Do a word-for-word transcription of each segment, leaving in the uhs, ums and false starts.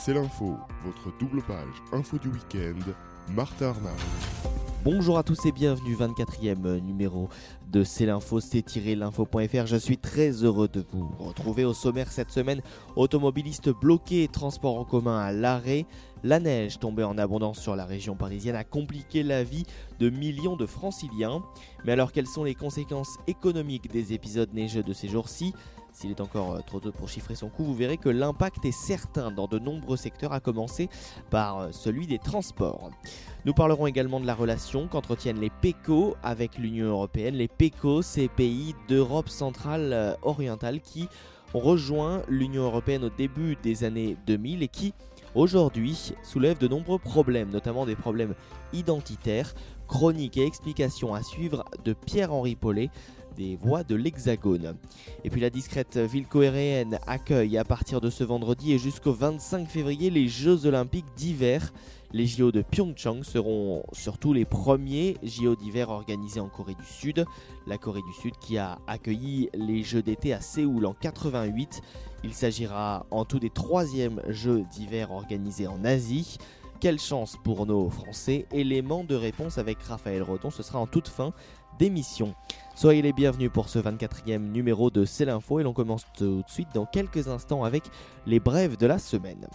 C'est l'info, votre double page info du week-end, Martin Arnaud. Bonjour à tous et bienvenue, vingt-quatrième numéro de C'est l'info, c'est l'info point f r. Je suis très heureux de vous retrouver au sommaire cette semaine. Automobilistes bloqués, transport en commun à l'arrêt. La neige tombée en abondance sur la région parisienne a compliqué la vie de millions de franciliens. Mais alors quelles sont les conséquences économiques des épisodes neigeux de ces jours-ci ? S'il est encore trop tôt pour chiffrer son coût, vous verrez que l'impact est certain dans de nombreux secteurs, à commencer par celui des transports. Nous parlerons également de la relation qu'entretiennent les P E C O avec l'Union européenne. Les P E C O, ces pays d'Europe centrale orientale qui ont rejoint l'Union européenne au début des années deux mille et qui, aujourd'hui, soulèvent de nombreux problèmes, notamment des problèmes identitaires, chroniques et explications à suivre de Pierre-Henri Paulet, des Voix de l'Hexagone. Et puis la discrète ville coréenne accueille à partir de ce vendredi et jusqu'au vingt-cinq février les Jeux Olympiques d'hiver. Les J O de Pyeongchang seront surtout les premiers J O d'hiver organisés en Corée du Sud. La Corée du Sud qui a accueilli les Jeux d'été à Séoul en quatre-vingt-huit. Il s'agira en tout des troisièmes Jeux d'hiver organisés en Asie. Quelle chance pour nos Français. Élément de réponse avec Raphaël Roton, ce sera en toute fin d'émission. Soyez les bienvenus pour ce vingt-quatrième numéro de C'est l'info et l'on commence tout de suite dans quelques instants avec les brèves de la semaine.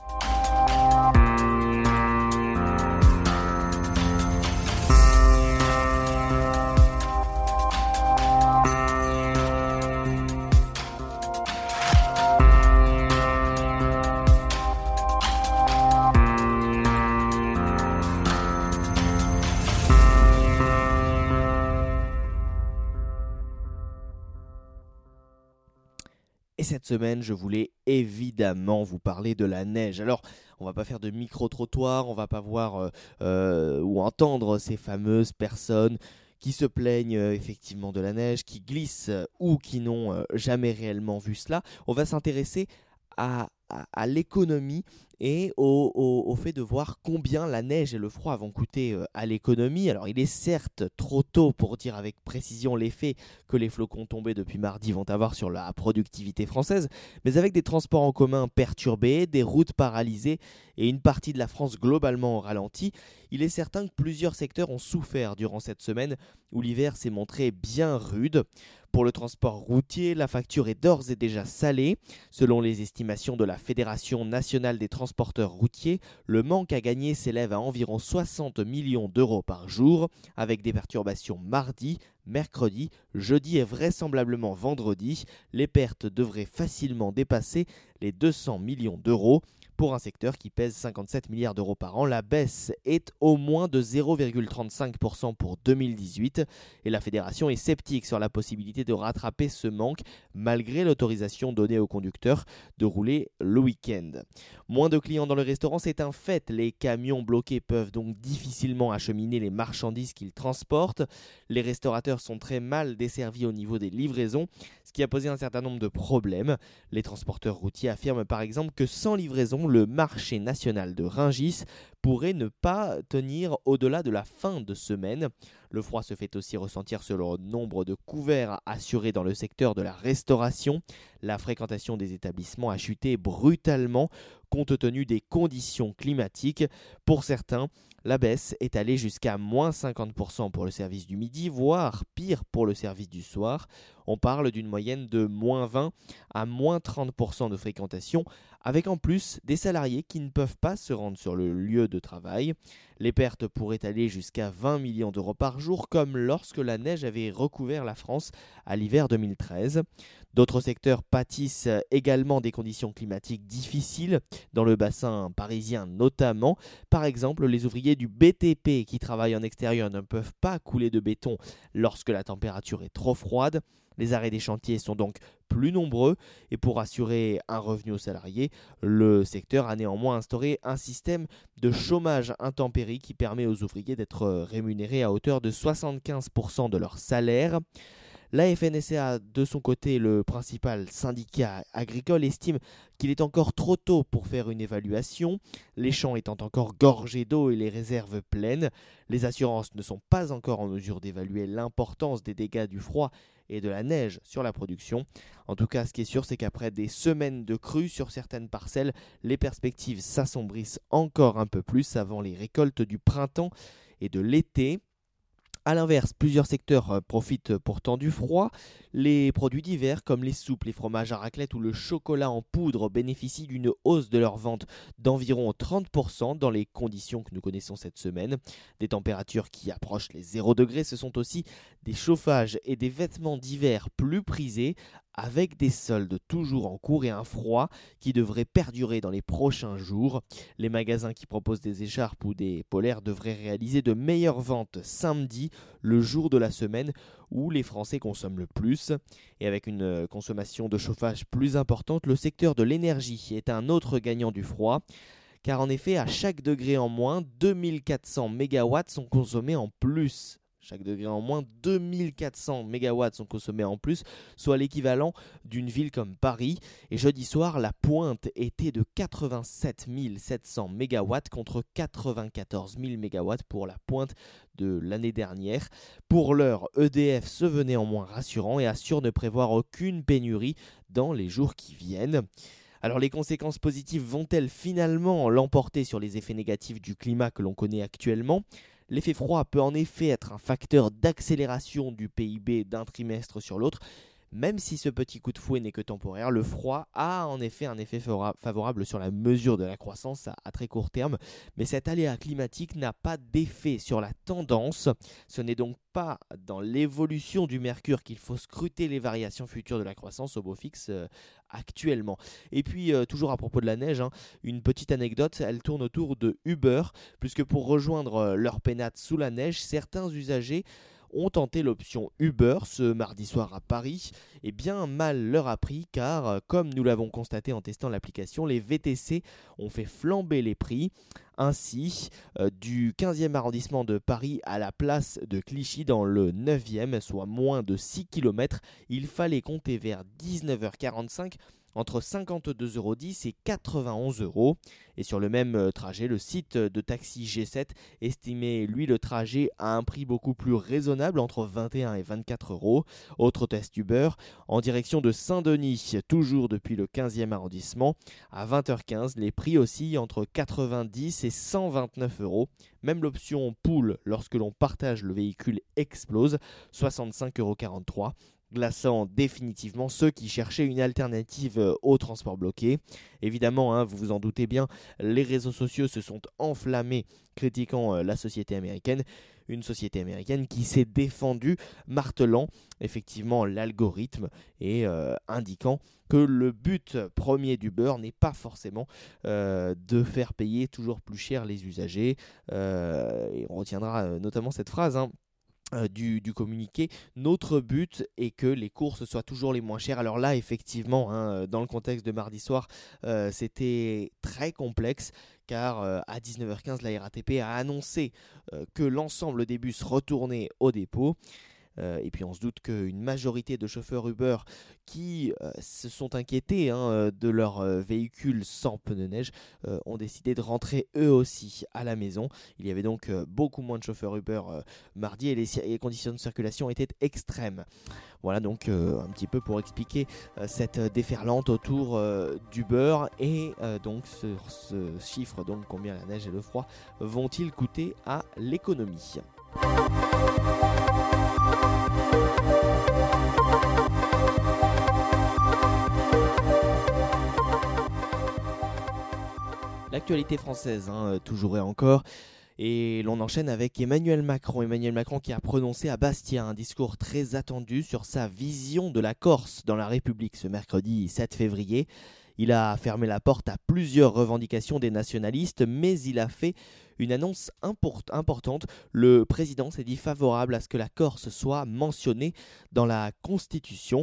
Et cette semaine, je voulais évidemment vous parler de la neige. Alors, on va pas faire de micro-trottoir, on va pas voir euh, euh, ou entendre ces fameuses personnes qui se plaignent euh, effectivement de la neige, qui glissent euh, ou qui n'ont euh, jamais réellement vu cela. On va s'intéresser à, à, à l'économie et au, au, au fait de voir combien la neige et le froid vont coûter euh, à l'économie. Alors il est certes trop tôt pour dire avec précision l'effet que les flocons tombés depuis mardi vont avoir sur la productivité française, mais avec des transports en commun perturbés, des routes paralysées et une partie de la France globalement au ralenti, il est certain que plusieurs secteurs ont souffert durant cette semaine où l'hiver s'est montré bien rude. Pour le transport routier, la facture est d'ores et déjà salée. Selon les estimations de la Fédération nationale des transporteurs routiers, le manque à gagner s'élève à environ soixante millions d'euros par jour, avec des perturbations mardi, mercredi, jeudi et vraisemblablement vendredi. Les pertes devraient facilement dépasser les deux cents millions d'euros. Pour un secteur qui pèse cinquante-sept milliards d'euros par an, la baisse est au moins de zéro virgule trente-cinq pour cent pour deux mille dix-huit et la fédération est sceptique sur la possibilité de rattraper ce manque malgré l'autorisation donnée aux conducteurs de rouler le week-end. Moins de clients dans le restaurant, c'est un fait. Les camions bloqués peuvent donc difficilement acheminer les marchandises qu'ils transportent. Les restaurateurs sont très mal desservis au niveau des livraisons, ce qui a posé un certain nombre de problèmes. Les transporteurs routiers affirment par exemple que sans livraison, le marché national de Rungis pourrait ne pas tenir au-delà de la fin de semaine. Le froid se fait aussi ressentir sur le nombre de couverts assurés dans le secteur de la restauration. La fréquentation des établissements a chuté brutalement compte tenu des conditions climatiques. Pour certains, la baisse est allée jusqu'à moins cinquante pour cent pour le service du midi, voire pire pour le service du soir. On parle d'une moyenne de moins vingt à moins trente pour cent de fréquentation, avec en plus des salariés qui ne peuvent pas se rendre sur le lieu de travail. Les pertes pourraient aller jusqu'à vingt millions d'euros par jour, comme lorsque la neige avait recouvert la France à l'hiver deux mille treize. D'autres secteurs pâtissent également des conditions climatiques difficiles, dans le bassin parisien notamment. Par exemple, les ouvriers du B T P qui travaillent en extérieur ne peuvent pas couler de béton lorsque la température est trop froide. Les arrêts des chantiers sont donc plus nombreux et pour assurer un revenu aux salariés, le secteur a néanmoins instauré un système de chômage intempérie qui permet aux ouvriers d'être rémunérés à hauteur de soixante-quinze pour cent de leur salaire. La F N S E A, de son côté, le principal syndicat agricole, estime qu'il est encore trop tôt pour faire une évaluation, les champs étant encore gorgés d'eau et les réserves pleines. Les assurances ne sont pas encore en mesure d'évaluer l'importance des dégâts du froid et de la neige sur la production. En tout cas, ce qui est sûr, c'est qu'après des semaines de crues sur certaines parcelles, les perspectives s'assombrissent encore un peu plus avant les récoltes du printemps et de l'été. A l'inverse, plusieurs secteurs profitent pourtant du froid. Les produits d'hiver comme les soupes, les fromages à raclette ou le chocolat en poudre bénéficient d'une hausse de leur vente d'environ trente pour cent dans les conditions que nous connaissons cette semaine. Des températures qui approchent les zéro degré, ce sont aussi des chauffages et des vêtements d'hiver plus prisés, avec des soldes toujours en cours et un froid qui devrait perdurer dans les prochains jours. Les magasins qui proposent des écharpes ou des polaires devraient réaliser de meilleures ventes samedi, le jour de la semaine où les Français consomment le plus. Et avec une consommation de chauffage plus importante, le secteur de l'énergie est un autre gagnant du froid. Car en effet, à chaque degré en moins, deux mille quatre cents mégawatts sont consommés en plus. Chaque degré en moins, deux mille quatre cents mégawatts sont consommés en plus, soit l'équivalent d'une ville comme Paris. Et jeudi soir, la pointe était de quatre-vingt-sept mille sept cents mégawatts contre quatre-vingt-quatorze mille mégawatts pour la pointe de l'année dernière. Pour l'heure, E D F se veut néanmoins rassurant et assure ne prévoir aucune pénurie dans les jours qui viennent. Alors les conséquences positives vont-elles finalement l'emporter sur les effets négatifs du climat que l'on connaît actuellement ? L'effet froid peut en effet être un facteur d'accélération du P I B d'un trimestre sur l'autre. Même si ce petit coup de fouet n'est que temporaire, le froid a en effet un effet favorable sur la mesure de la croissance à, à très court terme. Mais cet aléa climatique n'a pas d'effet sur la tendance. Ce n'est donc pas dans l'évolution du mercure qu'il faut scruter les variations futures de la croissance au beau fixe euh, actuellement. Et puis, euh, toujours à propos de la neige, hein, une petite anecdote, elle tourne autour de Uber, puisque pour rejoindre euh, leur pénate sous la neige, certains usagers ont tenté l'option Uber ce mardi soir à Paris. Et bien mal leur a pris car, comme nous l'avons constaté en testant l'application, les V T C ont fait flamber les prix. Ainsi, euh, du quinzième arrondissement de Paris à la place de Clichy dans le neuvième, soit moins de six kilomètres, il fallait compter vers dix-neuf heures quarante-cinq entre cinquante-deux euros dix et quatre-vingt-onze euros. Et sur le même trajet, le site de taxi G sept estimait lui le trajet à un prix beaucoup plus raisonnable, entre vingt et un et vingt-quatre euros. Autre test Uber, en direction de Saint-Denis, toujours depuis le quinzième arrondissement, à vingt heures quinze, les prix oscillent entre quatre-vingt-dix et cent vingt-neuf euros. Même l'option pool, lorsque l'on partage le véhicule, explose, soixante-cinq euros quarante-trois. Glaçant définitivement ceux qui cherchaient une alternative au transport bloqué. Évidemment, hein, vous vous en doutez bien, les réseaux sociaux se sont enflammés critiquant euh, la société américaine. Une société américaine qui s'est défendue, martelant effectivement l'algorithme et euh, indiquant que le but premier d'Uber n'est pas forcément euh, de faire payer toujours plus cher les usagers. Euh, et on retiendra euh, notamment cette phrase, hein, Euh, du, du communiqué. Notre but est que les courses soient toujours les moins chères. Alors là, effectivement, hein, dans le contexte de mardi soir, euh, c'était très complexe car euh, à dix-neuf heures quinze, la R A T P a annoncé euh, que l'ensemble des bus retournaient au dépôt. Euh, et puis on se doute qu'une majorité de chauffeurs Uber qui euh, se sont inquiétés hein, de leur euh, véhicule sans pneus de neige euh, ont décidé de rentrer eux aussi à la maison. Il y avait donc euh, beaucoup moins de chauffeurs Uber euh, mardi et les, les conditions de circulation étaient extrêmes. Voilà donc euh, un petit peu pour expliquer euh, cette déferlante autour euh, d'Uber et euh, donc ce, ce chiffre, donc combien la neige et le froid vont-ils coûter à l'économie. L'actualité française, hein, toujours et encore, et l'on enchaîne avec Emmanuel Macron. Emmanuel Macron qui a prononcé à Bastia un discours très attendu sur sa vision de la Corse dans la République ce mercredi sept février. Il a fermé la porte à plusieurs revendications des nationalistes, mais il a fait une annonce import- importante. Le président s'est dit favorable à ce que la Corse soit mentionnée dans la Constitution.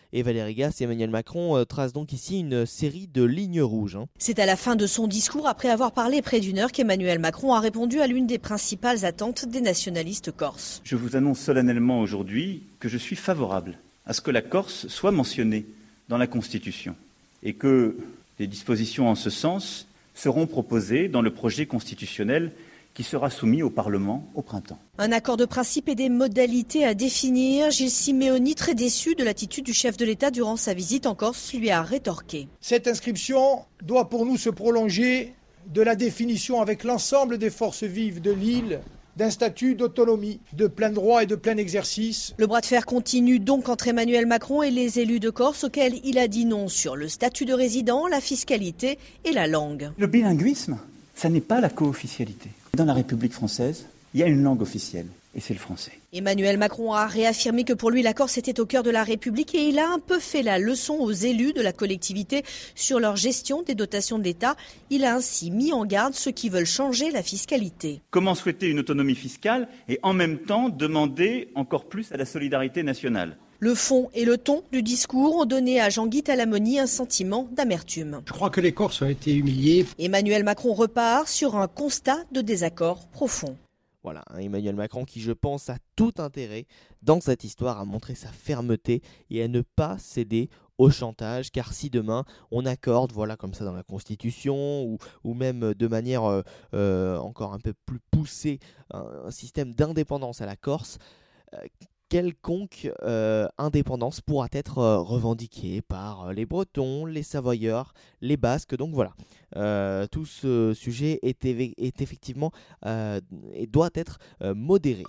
Et Valérie Gasse et Emmanuel Macron euh, tracent donc ici une série de lignes rouges. Hein. C'est à la fin de son discours, après avoir parlé près d'une heure, qu'Emmanuel Macron a répondu à l'une des principales attentes des nationalistes corses. Je vous annonce solennellement aujourd'hui que je suis favorable à ce que la Corse soit mentionnée dans la Constitution et que des dispositions en ce sens seront proposées dans le projet constitutionnel qui sera soumis au Parlement au printemps. Un accord de principe et des modalités à définir. Gilles Simeoni, très déçu de l'attitude du chef de l'État durant sa visite en Corse, lui a rétorqué. Cette inscription doit pour nous se prolonger de la définition avec l'ensemble des forces vives de l'île d'un statut d'autonomie, de plein droit et de plein exercice. Le bras de fer continue donc entre Emmanuel Macron et les élus de Corse, auxquels il a dit non sur le statut de résident, la fiscalité et la langue. Le bilinguisme, ça n'est pas la co-officialité. Dans la République française, il y a une langue officielle, et c'est le français. Emmanuel Macron a réaffirmé que pour lui, la Corse était au cœur de la République et il a un peu fait la leçon aux élus de la collectivité sur leur gestion des dotations de l'État. Il a ainsi mis en garde ceux qui veulent changer la fiscalité. Comment souhaiter une autonomie fiscale et en même temps demander encore plus à la solidarité nationale ? Le fond et le ton du discours ont donné à Jean-Guy Talamoni un sentiment d'amertume. Je crois que les Corses ont été humiliés. Emmanuel Macron repart sur un constat de désaccord profond. Voilà, hein, Emmanuel Macron qui, je pense, a tout intérêt dans cette histoire à montrer sa fermeté et à ne pas céder au chantage, car si demain on accorde, voilà, comme ça dans la Constitution, ou, ou même de manière euh, euh, encore un peu plus poussée, un, un système d'indépendance à la Corse, euh, quelconque euh, indépendance pourra être euh, revendiquée par euh, les Bretons, les Savoyards, les Basques. Donc voilà, euh, tout ce sujet est, éve- est effectivement euh, et doit être euh, modéré.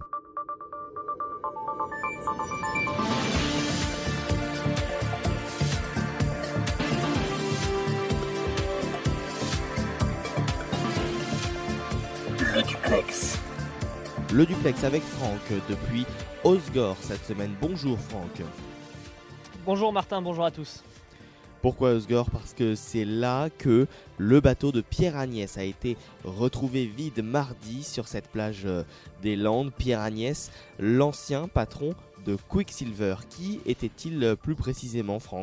Le duplex. Le duplex avec Franck depuis Osgore cette semaine. Bonjour Franck. Bonjour Martin, bonjour à tous. Pourquoi Osgore ? Parce que c'est là que le bateau de Pierre Agnès a été retrouvé vide mardi sur cette plage des Landes. Pierre Agnès, l'ancien patron de Quicksilver. Qui était-il plus précisément, Franck ?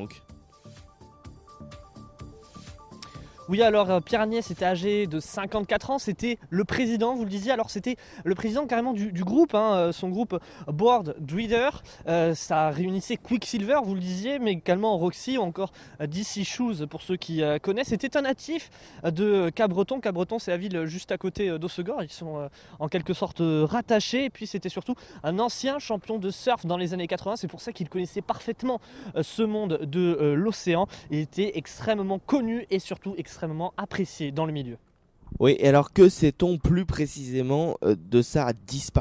Oui, alors Pierre Agnès était âgé de cinquante-quatre ans, c'était le président, vous le disiez, alors c'était le président carrément du, du groupe, hein, son groupe Board Reader, euh, ça réunissait Quicksilver, vous le disiez, mais également Roxy ou encore D C Shoes pour ceux qui euh, connaissent. C'était un natif de Cabreton, Cabreton c'est la ville juste à côté d'Hossegor, ils sont euh, en quelque sorte rattachés, et puis c'était surtout un ancien champion de surf dans les années quatre-vingts, c'est pour ça qu'il connaissait parfaitement euh, ce monde de euh, l'océan, il était extrêmement connu et surtout extrêmement extrêmement apprécié dans le milieu. Oui, et alors que sait-on plus précisément euh, de sa disparition ?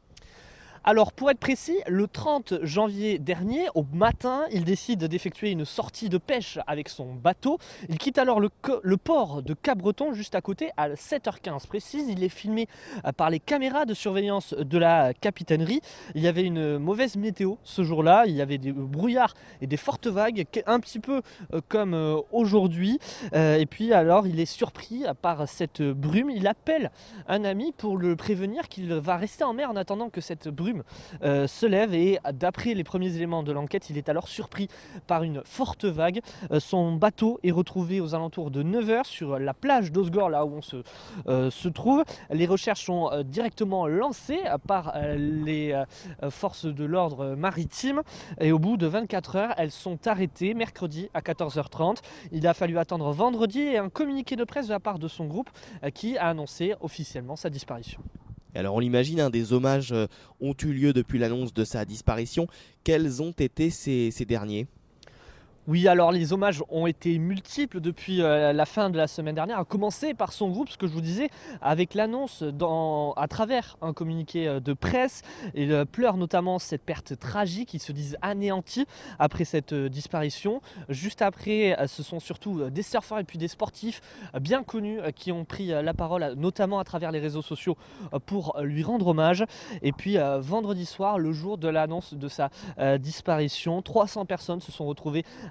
Alors pour être précis, le trente janvier dernier, au matin, il décide d'effectuer une sortie de pêche avec son bateau. Il quitte alors le, co- le port de Cabreton juste à côté à sept heures quinze précise. Il est filmé par les caméras de surveillance de la capitainerie. Il y avait une mauvaise météo ce jour-là, il y avait des brouillards et des fortes vagues, un petit peu comme aujourd'hui. Et puis alors il est surpris par cette brume. Il appelle un ami pour le prévenir qu'il va rester en mer en attendant que cette brume Euh, se lève, et d'après les premiers éléments de l'enquête, il est alors surpris par une forte vague. Euh, son bateau est retrouvé aux alentours de neuf heures sur la plage d'Osgore, là où on se, euh, se trouve. Les recherches sont euh, directement lancées par euh, les euh, forces de l'ordre maritime, et au bout de vingt-quatre heures, elles sont arrêtées mercredi à quatorze heures trente. Il a fallu attendre vendredi et un communiqué de presse de la part de son groupe euh, qui a annoncé officiellement sa disparition. Alors on l'imagine, hein, des hommages euh, ont eu lieu depuis l'annonce de sa disparition. Quels ont été ces, ces derniers ? Oui, alors les hommages ont été multiples depuis euh, la fin de la semaine dernière, à commencer par son groupe, ce que je vous disais, avec l'annonce dans, à travers un communiqué euh, de presse. Il euh, pleure notamment cette perte tragique, ils se disent anéantis après cette euh, disparition. Juste après, euh, ce sont surtout euh, des surfeurs et puis des sportifs euh, bien connus euh, qui ont pris euh, la parole, euh, notamment à travers les réseaux sociaux, euh, pour euh, lui rendre hommage. Et puis euh, vendredi soir, le jour de l'annonce de sa euh, disparition, trois cents personnes se sont retrouvées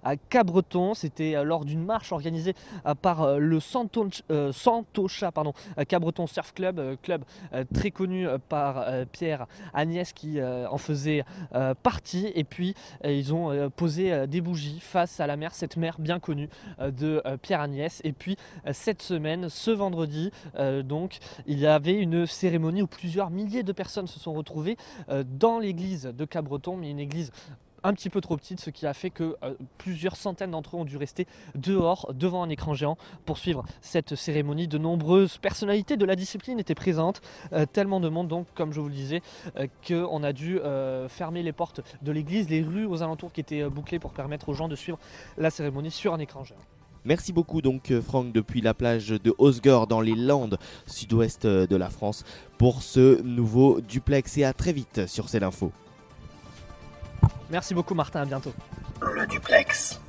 à Cabreton. C'était euh, lors d'une marche organisée euh, par euh, le Santo, euh, Santocha pardon, euh, Cabreton Surf Club, euh, club euh, très connu euh, par euh, Pierre Agnès qui euh, en faisait euh, partie. Et puis euh, ils ont euh, posé euh, des bougies face à la mer, cette mer bien connue euh, de euh, Pierre Agnès. Et puis euh, cette semaine, ce vendredi, euh, donc il y avait une cérémonie où plusieurs milliers de personnes se sont retrouvées euh, dans l'église de Cabreton, mais une église un petit peu trop petite, ce qui a fait que euh, plusieurs centaines d'entre eux ont dû rester dehors devant un écran géant pour suivre cette cérémonie. De nombreuses personnalités de la discipline étaient présentes, euh, tellement de monde donc, comme je vous le disais, euh, qu'on a dû euh, fermer les portes de l'église, les rues aux alentours qui étaient euh, bouclées pour permettre aux gens de suivre la cérémonie sur un écran géant. Merci beaucoup donc Franck depuis la plage de Osgore dans les Landes sud-ouest de la France pour ce nouveau duplex et à très vite sur C'est l'Info. Merci beaucoup Martin, à bientôt. Le duplex.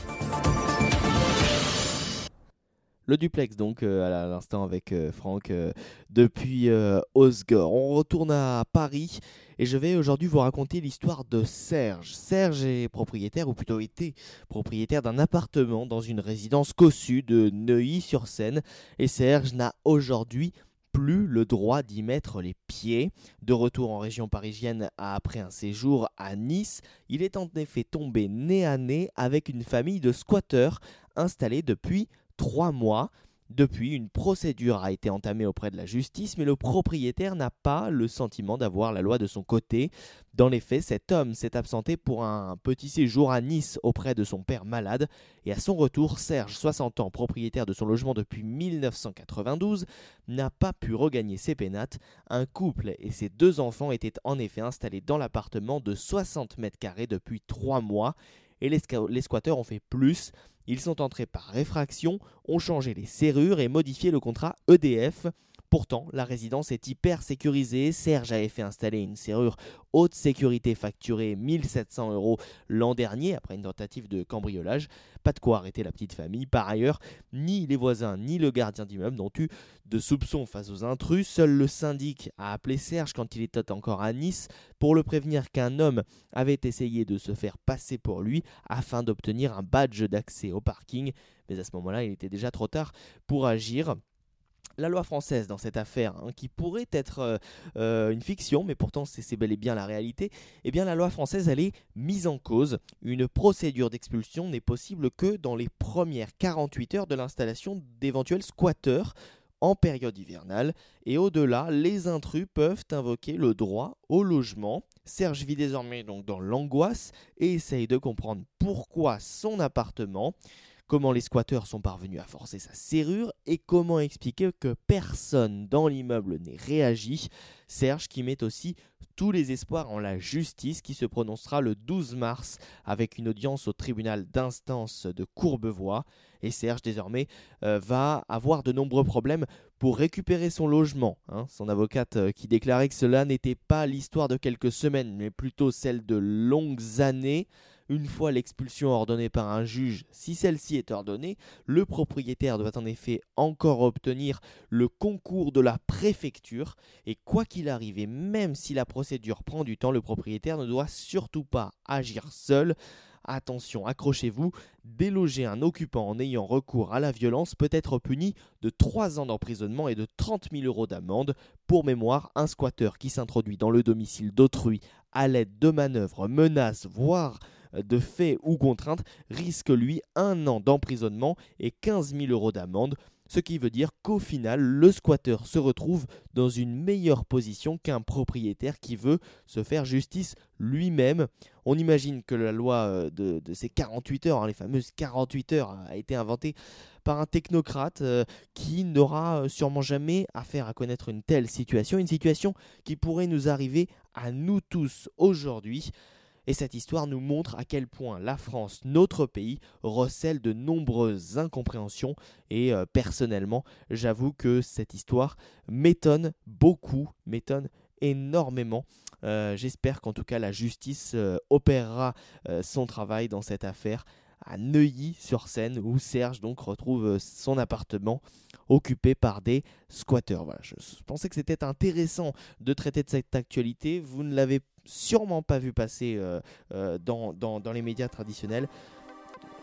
Le duplex donc euh, à l'instant avec euh, Franck euh, depuis euh, Osgore. On retourne à Paris et je vais aujourd'hui vous raconter l'histoire de Serge. Serge est propriétaire, ou plutôt était propriétaire d'un appartement dans une résidence cossue de Neuilly-sur-Seine. Et Serge n'a aujourd'hui plus le droit d'y mettre les pieds. De retour en région parisienne après un séjour à Nice, il est en effet tombé nez à nez avec une famille de squatteurs installés depuis trois mois. Depuis, une procédure a été entamée auprès de la justice, mais le propriétaire n'a pas le sentiment d'avoir la loi de son côté. Dans les faits, cet homme s'est absenté pour un petit séjour à Nice auprès de son père malade. Et à son retour, Serge, soixante ans, propriétaire de son logement depuis mille neuf cent quatre-vingt-douze, n'a pas pu regagner ses pénates. Un couple et ses deux enfants étaient en effet installés dans l'appartement de soixante mètres carrés depuis trois mois. Et les, squ- les squatteurs ont fait plus. Ils sont entrés par réfraction, ont changé les serrures et modifié le contrat E D F. Pourtant, la résidence est hyper sécurisée. Serge avait fait installer une serrure haute sécurité facturée mille sept cents euros l'an dernier après une tentative de cambriolage. Pas de quoi arrêter la petite famille. Par ailleurs, ni les voisins ni le gardien d'immeuble n'ont eu de soupçons face aux intrus. Seul le syndic a appelé Serge quand il était encore à Nice pour le prévenir qu'un homme avait essayé de se faire passer pour lui afin d'obtenir un badge d'accès au parking. Mais à ce moment-là, il était déjà trop tard pour agir. La loi française dans cette affaire, hein, qui pourrait être euh, euh, une fiction, mais pourtant c'est, c'est bel et bien la réalité, eh bien la loi française elle est mise en cause. Une procédure d'expulsion n'est possible que dans les premières quarante-huit heures de l'installation d'éventuels squatteurs en période hivernale. Et au-delà, les intrus peuvent invoquer le droit au logement. Serge vit désormais donc dans l'angoisse et essaye de comprendre pourquoi son appartement, comment les squatteurs sont parvenus à forcer sa serrure et comment expliquer que personne dans l'immeuble n'ait réagi. Serge qui met aussi tous les espoirs en la justice qui se prononcera le douze mars avec une audience au tribunal d'instance de Courbevoie. Et Serge désormais euh, va avoir de nombreux problèmes pour récupérer son logement. Hein. Son avocate euh, qui déclarait que cela n'était pas l'histoire de quelques semaines mais plutôt celle de longues années. Une fois l'expulsion ordonnée par un juge, si celle-ci est ordonnée, le propriétaire doit en effet encore obtenir le concours de la préfecture. Et quoi qu'il arrive, et même si la procédure prend du temps, le propriétaire ne doit surtout pas agir seul. Attention, accrochez-vous, déloger un occupant en ayant recours à la violence peut être puni de trois ans d'emprisonnement et de trente mille euros d'amende. Pour mémoire, un squatteur qui s'introduit dans le domicile d'autrui à l'aide de manœuvres, menaces, voire de faits ou contraintes, risque lui un an d'emprisonnement et quinze mille euros d'amende. Ce qui veut dire qu'au final, le squatteur se retrouve dans une meilleure position qu'un propriétaire qui veut se faire justice lui-même. On imagine que la loi de, de ces quarante-huit heures, hein, les fameuses quarante-huit heures, a été inventée par un technocrate euh, qui n'aura sûrement jamais affaire à connaître une telle situation, une situation qui pourrait nous arriver à nous tous aujourd'hui. Et cette histoire nous montre à quel point la France, notre pays, recèle de nombreuses incompréhensions. Et euh, personnellement, j'avoue que cette histoire m'étonne beaucoup, m'étonne énormément. Euh, j'espère qu'en tout cas la justice euh, opérera euh, son travail dans cette affaire à Neuilly-sur-Seine où Serge donc retrouve son appartement occupé par des squatteurs. Voilà, je pensais que c'était intéressant de traiter de cette actualité. Vous ne l'avez sûrement pas vu passer euh, euh, dans, dans, dans les médias traditionnels.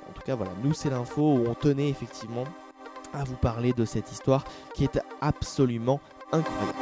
en tout cas, voilà, nous c'est l'info où on tenait effectivement à vous parler de cette histoire qui est absolument incroyable.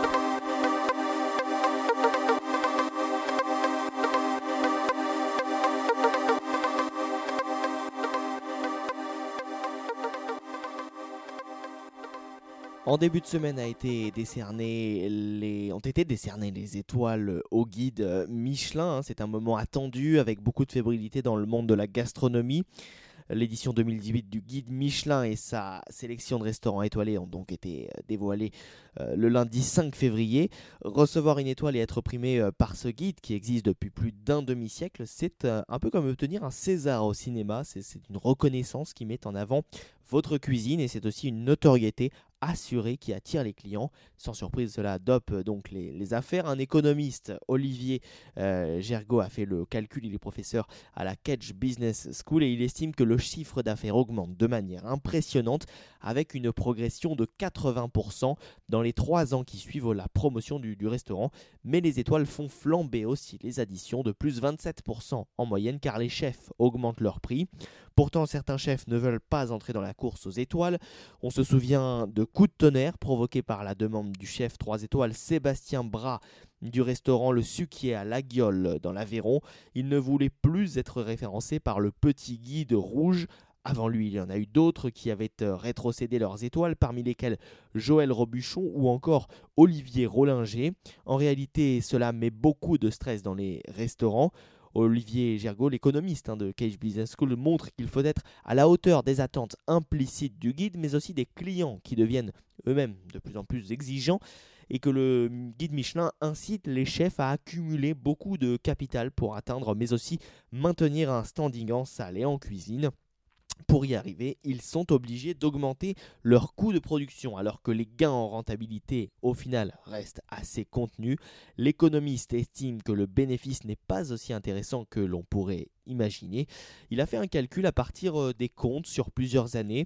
En début de semaine a été décerné les, ont été décernées les étoiles au guide Michelin. Hein. C'est un moment attendu avec beaucoup de fébrilité dans le monde de la gastronomie. L'édition deux mille dix-huit du guide Michelin et sa sélection de restaurants étoilés ont donc été dévoilées euh, le lundi cinq février. Recevoir une étoile et être primé euh, par ce guide qui existe depuis plus d'un demi-siècle, c'est euh, un peu comme obtenir un César au cinéma. C'est, c'est une reconnaissance qui met en avant votre cuisine et c'est aussi une notoriété assurée qui attire les clients. Sans surprise, cela dope donc les, les affaires. Un économiste, Olivier euh, Gergaud, a fait le calcul. Il est professeur à la Kedge Business School et il estime que le chiffre d'affaires augmente de manière impressionnante avec une progression de quatre-vingts pour cent dans les trois ans qui suivent la promotion du, du restaurant. Mais les étoiles font flamber aussi les additions de plus vingt-sept pour cent en moyenne car les chefs augmentent leur prix. Pourtant, certains chefs ne veulent pas entrer dans la course aux étoiles. On se souvient de coups de tonnerre provoqués par la demande du chef trois étoiles Sébastien Bras du restaurant Le Suquier à La Guiole dans l'Aveyron. Il ne voulait plus être référencé par le petit guide rouge. Avant lui, il y en a eu d'autres qui avaient rétrocédé leurs étoiles, parmi lesquels Joël Robuchon ou encore Olivier Rollinger. En réalité, cela met beaucoup de stress dans les restaurants. Olivier Gergaud, l'économiste hein, de Kedge Business School, montre qu'il faut être à la hauteur des attentes implicites du guide, mais aussi des clients qui deviennent eux-mêmes de plus en plus exigeants, et que le guide Michelin incite les chefs à accumuler beaucoup de capital pour atteindre, mais aussi maintenir un standing en salle et en cuisine. Pour y arriver, ils sont obligés d'augmenter leurs coûts de production, alors que les gains en rentabilité, au final, restent assez contenus. L'économiste estime que le bénéfice n'est pas aussi intéressant que l'on pourrait imaginer. Il a fait un calcul à partir des comptes sur plusieurs années.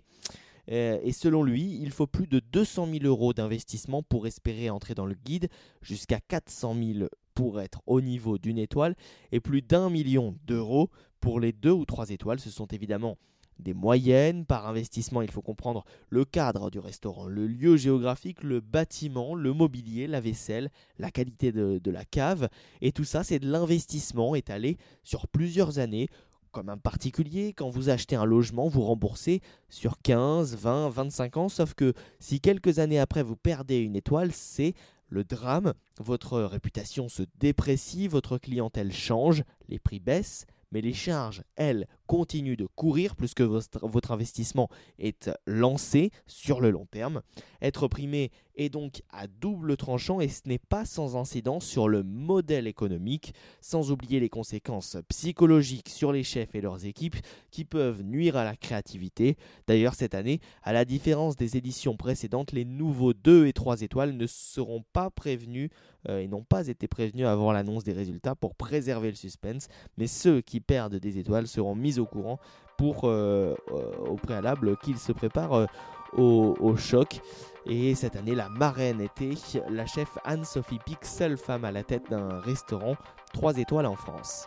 Et selon lui, il faut plus de deux cent mille euros d'investissement pour espérer entrer dans le guide, jusqu'à quatre cent mille pour être au niveau d'une étoile, et plus d'un million d'euros pour les deux ou trois étoiles. Ce sont évidemment des moyennes. Par investissement, il faut comprendre le cadre du restaurant, le lieu géographique, le bâtiment, le mobilier, la vaisselle, la qualité de, de la cave. Et tout ça, c'est de l'investissement étalé sur plusieurs années. Comme un particulier, quand vous achetez un logement, vous remboursez sur quinze, vingt, vingt-cinq ans. Sauf que si quelques années après, vous perdez une étoile, c'est le drame. Votre réputation se déprécie, votre clientèle change, les prix baissent. Mais les charges, elles, continuent de courir puisque votre, votre investissement est lancé sur le long terme. Être primé est donc à double tranchant et ce n'est pas sans incidence sur le modèle économique, sans oublier les conséquences psychologiques sur les chefs et leurs équipes qui peuvent nuire à la créativité. D'ailleurs, cette année, à la différence des éditions précédentes, les nouveaux deux et trois étoiles ne seront pas prévenus euh, et n'ont pas été prévenus avant l'annonce des résultats pour préserver le suspense, mais ceux qui perdent des étoiles seront mis au courant pour euh, euh, au préalable qu'ils se préparent euh, au, au choc. Et cette année, la marraine était la chef Anne-Sophie Pic, seule femme à la tête d'un restaurant trois étoiles en France.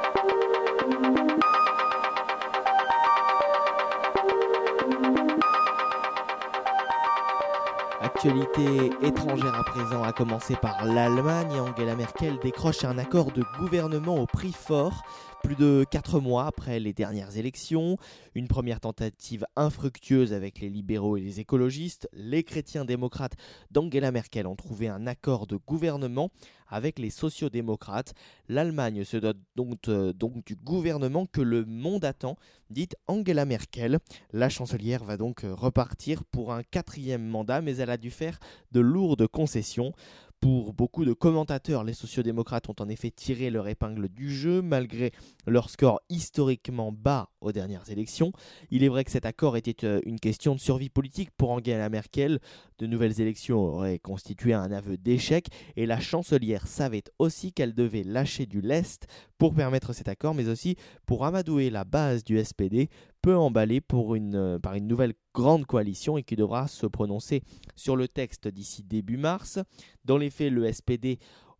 Actualité étrangère à présent, à commencer par l'Allemagne. Angela Merkel décroche un accord de gouvernement au prix fort, plus de quatre mois après les dernières élections. Une première tentative infructueuse avec les libéraux et les écologistes. Les chrétiens démocrates d'Angela Merkel ont trouvé un accord de gouvernement avec les sociodémocrates. L'Allemagne se dote donc, euh, donc du gouvernement que le monde attend, dit Angela Merkel. La chancelière va donc repartir pour un quatrième mandat, mais elle a dû faire de lourdes concessions. Pour beaucoup de commentateurs, les sociodémocrates ont en effet tiré leur épingle du jeu, malgré leur score historiquement bas aux dernières élections. Il est vrai que cet accord était une question de survie politique pour Angela Merkel. De nouvelles élections auraient constitué un aveu d'échec, et la chancelière savait aussi qu'elle devait lâcher du lest pour permettre cet accord, mais aussi pour amadouer la base du S P D, peu emballée pour une, par une nouvelle grande coalition et qui devra se prononcer sur le texte d'ici début mars. Dans les faits, le S P D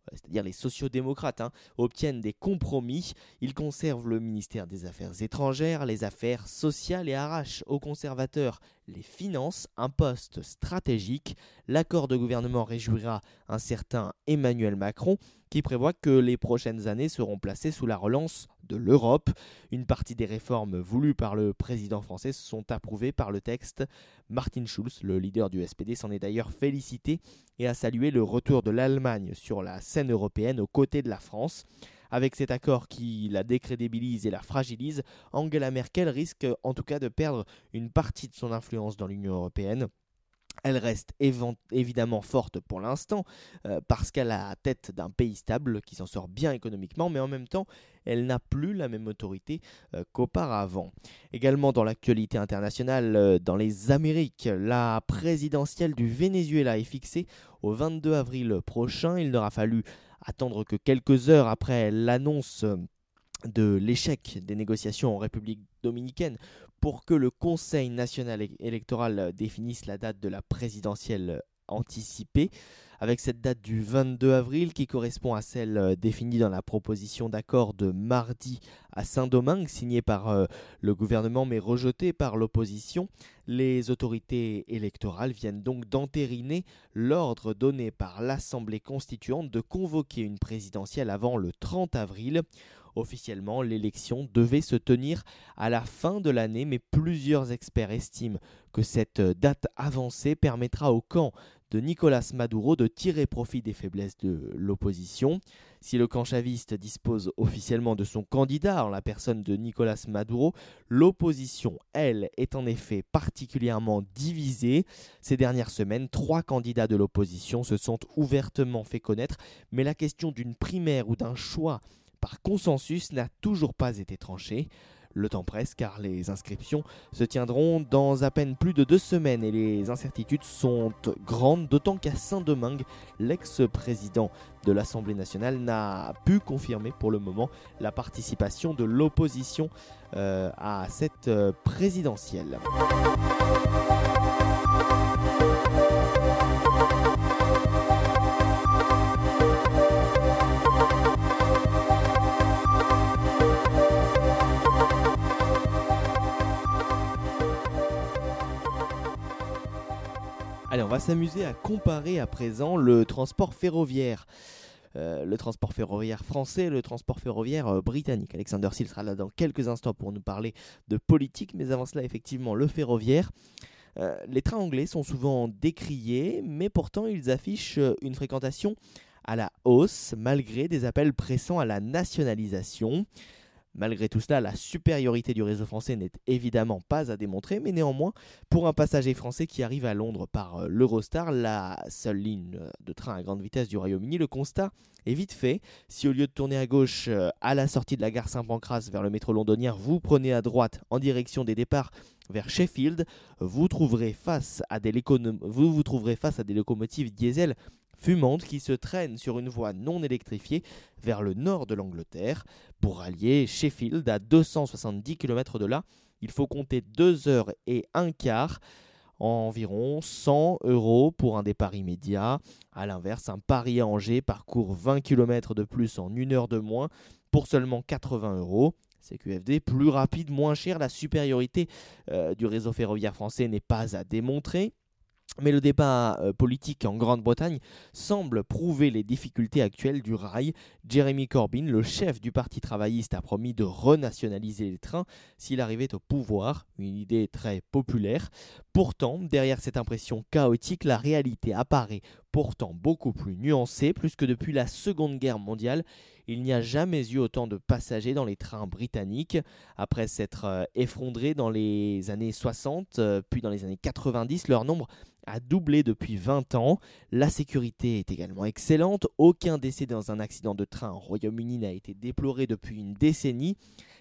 c'est-à-dire les sociodémocrates, hein, obtiennent des compromis. Ils conservent le ministère des Affaires étrangères, les affaires sociales et arrachent aux conservateurs les finances, un poste stratégique. L'accord de gouvernement réjouira un certain Emmanuel Macron qui prévoit que les prochaines années seront placées sous la relance de l'Europe. Une partie des réformes voulues par le président français sont approuvées par le texte. Martin Schulz, le leader du S P D, s'en est d'ailleurs félicité et a salué le retour de l'Allemagne sur la scène européenne aux côtés de la France. Avec cet accord qui la décrédibilise et la fragilise, Angela Merkel risque en tout cas de perdre une partie de son influence dans l'Union européenne. Elle reste év- évidemment forte pour l'instant euh, parce qu'elle a la tête d'un pays stable qui s'en sort bien économiquement, mais en même temps, elle n'a plus la même autorité euh, qu'auparavant. Également dans l'actualité internationale, euh, dans les Amériques, la présidentielle du Venezuela est fixée au vingt-deux avril prochain. Il n'aura fallu attendre que quelques heures après l'annonce euh, de l'échec des négociations en République dominicaine pour que le Conseil national électoral définisse la date de la présidentielle anticipée, avec cette date du vingt-deux avril qui correspond à celle définie dans la proposition d'accord de mardi à Saint-Domingue, signée par euh, le gouvernement mais rejetée par l'opposition. Les autorités électorales viennent donc d'entériner l'ordre donné par l'Assemblée constituante de convoquer une présidentielle avant le trente avril. Officiellement, l'élection devait se tenir à la fin de l'année, mais plusieurs experts estiment que cette date avancée permettra au camp de Nicolás Maduro de tirer profit des faiblesses de l'opposition. Si le camp chaviste dispose officiellement de son candidat en la personne de Nicolás Maduro, l'opposition, elle, est en effet particulièrement divisée. Ces dernières semaines, trois candidats de l'opposition se sont ouvertement fait connaître, mais la question d'une primaire ou d'un choix par consensus n'a toujours pas été tranchée. Le temps presse car les inscriptions se tiendront dans à peine plus de deux semaines et les incertitudes sont grandes, d'autant qu'à Saint-Domingue, l'ex-président de l'Assemblée nationale n'a pu confirmer pour le moment la participation de l'opposition euh, à cette euh, présidentielle. Allez, on va s'amuser à comparer à présent le transport ferroviaire. Euh, le transport ferroviaire français et le transport ferroviaire euh, britannique. Alexander Seal sera là dans quelques instants pour nous parler de politique, mais avant cela, effectivement, le ferroviaire. Euh, les trains anglais sont souvent décriés, mais pourtant ils affichent une fréquentation à la hausse, malgré des appels pressants à la nationalisation. Malgré tout cela, la supériorité du réseau français n'est évidemment pas à démontrer, mais néanmoins, pour un passager français qui arrive à Londres par l'Eurostar, la seule ligne de train à grande vitesse du Royaume-Uni, le constat est vite fait. Si au lieu de tourner à gauche à la sortie de la gare Saint-Pancras vers le métro londonien, vous prenez à droite en direction des départs vers Sheffield, vous trouverez face à des, locomo- vous vous trouverez face à des locomotives diesel fumantes qui se traînent sur une voie non électrifiée vers le nord de l'Angleterre. Pour rallier Sheffield à deux cent soixante-dix kilomètres de là, il faut compter deux heures et un quart, environ cent euros pour un départ immédiat. A l'inverse, un Paris à Angers parcourt vingt kilomètres de plus en une heure de moins pour seulement quatre-vingts euros. C Q F D, plus rapide, moins cher, la supériorité euh, du réseau ferroviaire français n'est pas à démontrer. Mais le débat euh, politique en Grande-Bretagne semble prouver les difficultés actuelles du rail. Jeremy Corbyn, le chef du Parti travailliste, a promis de renationaliser les trains s'il arrivait au pouvoir, une idée très populaire. Pourtant, derrière cette impression chaotique, la réalité apparaît pourtant beaucoup plus nuancée, puisque depuis la Seconde Guerre mondiale, il n'y a jamais eu autant de passagers dans les trains britanniques. Après s'être euh, effondrés dans les années soixante, euh, puis dans les années quatre-vingt-dix, leur nombre a doublé depuis vingt ans. La sécurité est également excellente. Aucun décès dans un accident de train au Royaume-Uni n'a été déploré depuis une décennie.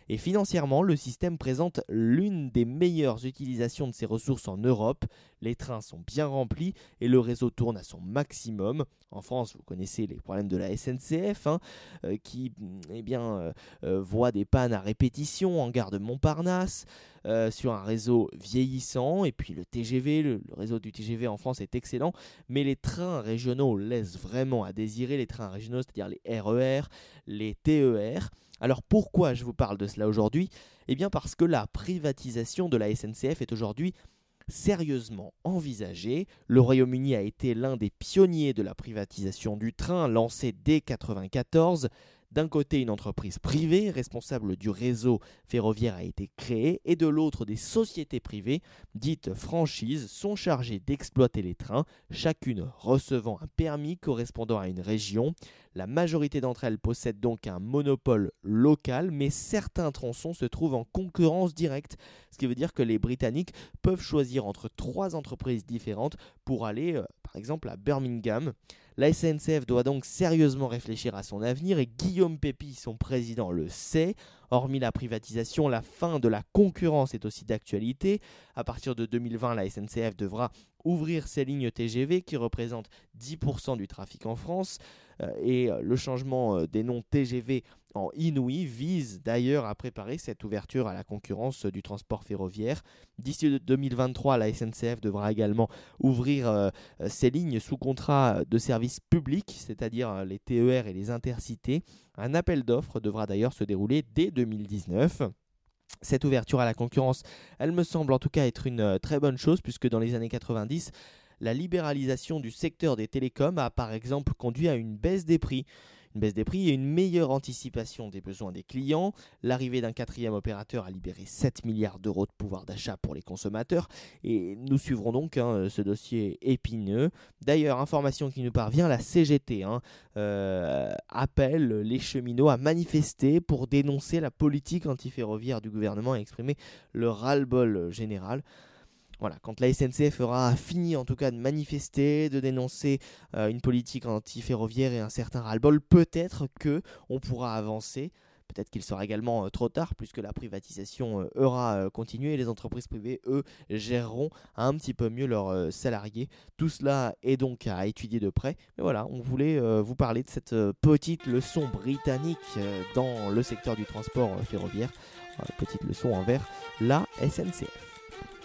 Et financièrement, le système présente l'une des meilleures utilisations de ses ressources en Europe. Les trains sont bien remplis et le réseau tourne à son maximum. En France, vous connaissez les problèmes de la S N C F hein, euh, qui eh bien, euh, euh, voit des pannes à répétition en gare de Montparnasse, euh, sur un réseau vieillissant. Et puis le T G V, le, le réseau du T G V en France est excellent, mais les trains régionaux laissent vraiment à désirer. Les trains régionaux, c'est-à-dire les R E R, les T E R. Alors pourquoi je vous parle de cela aujourd'hui ? Eh bien parce que la privatisation de la S N C F est aujourd'hui sérieusement envisagée. Le Royaume-Uni a été l'un des pionniers de la privatisation du train, lancé dès mille neuf cent quatre-vingt-quatorze. D'un côté, une entreprise privée responsable du réseau ferroviaire a été créée et de l'autre, des sociétés privées, dites franchises, sont chargées d'exploiter les trains, chacune recevant un permis correspondant à une région. La majorité d'entre elles possèdent donc un monopole local, mais certains tronçons se trouvent en concurrence directe, ce qui veut dire que les Britanniques peuvent choisir entre trois entreprises différentes pour aller, euh, par exemple, à Birmingham. La S N C F doit donc sérieusement réfléchir à son avenir et Guillaume Pepy, son président, le sait. Hormis la privatisation, la fin de la concurrence est aussi d'actualité. À partir de deux mille vingt, la S N C F devra ouvrir ses lignes T G V qui représentent dix pour cent du trafic en France. Euh, et le changement des noms T G V en Inouï vise d'ailleurs à préparer cette ouverture à la concurrence du transport ferroviaire. D'ici deux mille vingt-trois, la S N C F devra également ouvrir euh, ses lignes sous contrat de service public, c'est-à-dire les T E R et les intercités. Un appel d'offres devra d'ailleurs se dérouler dès deux mille dix-neuf. Cette ouverture à la concurrence, elle me semble en tout cas être une très bonne chose, puisque dans les années quatre-vingt-dix, la libéralisation du secteur des télécoms a par exemple conduit à une baisse des prix. Une baisse des prix et une meilleure anticipation des besoins des clients. L'arrivée d'un quatrième opérateur a libéré sept milliards d'euros de pouvoir d'achat pour les consommateurs. Et nous suivrons donc hein, ce dossier épineux. D'ailleurs, information qui nous parvient, la C G T hein, euh, appelle les cheminots à manifester pour dénoncer la politique antiferroviaire du gouvernement et exprimer le ras-le-bol général. Voilà, quand la S N C F aura fini en tout cas de manifester, de dénoncer euh, une politique anti-ferroviaire et un certain ras-le-bol, peut-être qu'on pourra avancer. Peut-être qu'il sera également euh, trop tard puisque la privatisation euh, aura euh, continué et les entreprises privées, eux, géreront un petit peu mieux leurs euh, salariés. Tout cela est donc à étudier de près. Mais voilà, on voulait euh, vous parler de cette euh, petite leçon britannique euh, dans le secteur du transport euh, ferroviaire. Euh, petite leçon envers la S N C F.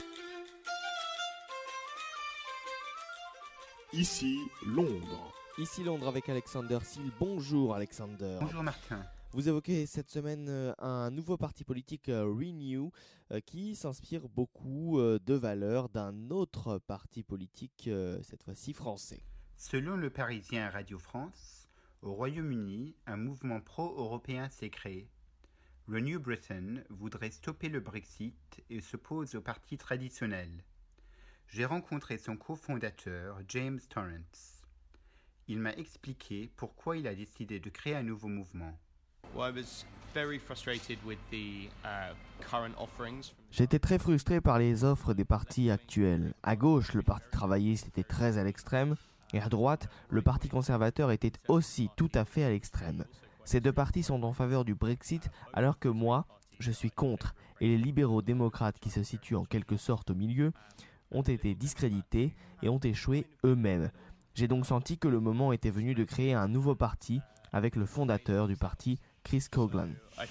Ici, Londres. Ici Londres avec Alexander Seal. Bonjour Alexander. Bonjour Martin. Vous évoquez cette semaine euh, un nouveau parti politique euh, Renew euh, qui s'inspire beaucoup euh, de valeurs d'un autre parti politique, euh, cette fois-ci français. Selon le Parisien Radio France, au Royaume-Uni, un mouvement pro-européen s'est créé. Renew Britain voudrait stopper le Brexit et s'oppose au parti traditionnel. J'ai rencontré son cofondateur, James Torrance. Il m'a expliqué pourquoi il a décidé de créer un nouveau mouvement. J'étais très frustré par les offres des partis actuels. À gauche, le parti travailliste était très à l'extrême, et à droite, le parti conservateur était aussi tout à fait à l'extrême. Ces deux partis sont en faveur du Brexit, alors que moi, je suis contre, et les libéraux démocrates qui se situent en quelque sorte au milieu ont été discrédités et ont échoué eux-mêmes. J'ai donc senti que le moment était venu de créer un nouveau parti avec le fondateur du parti, Chris Coughlin.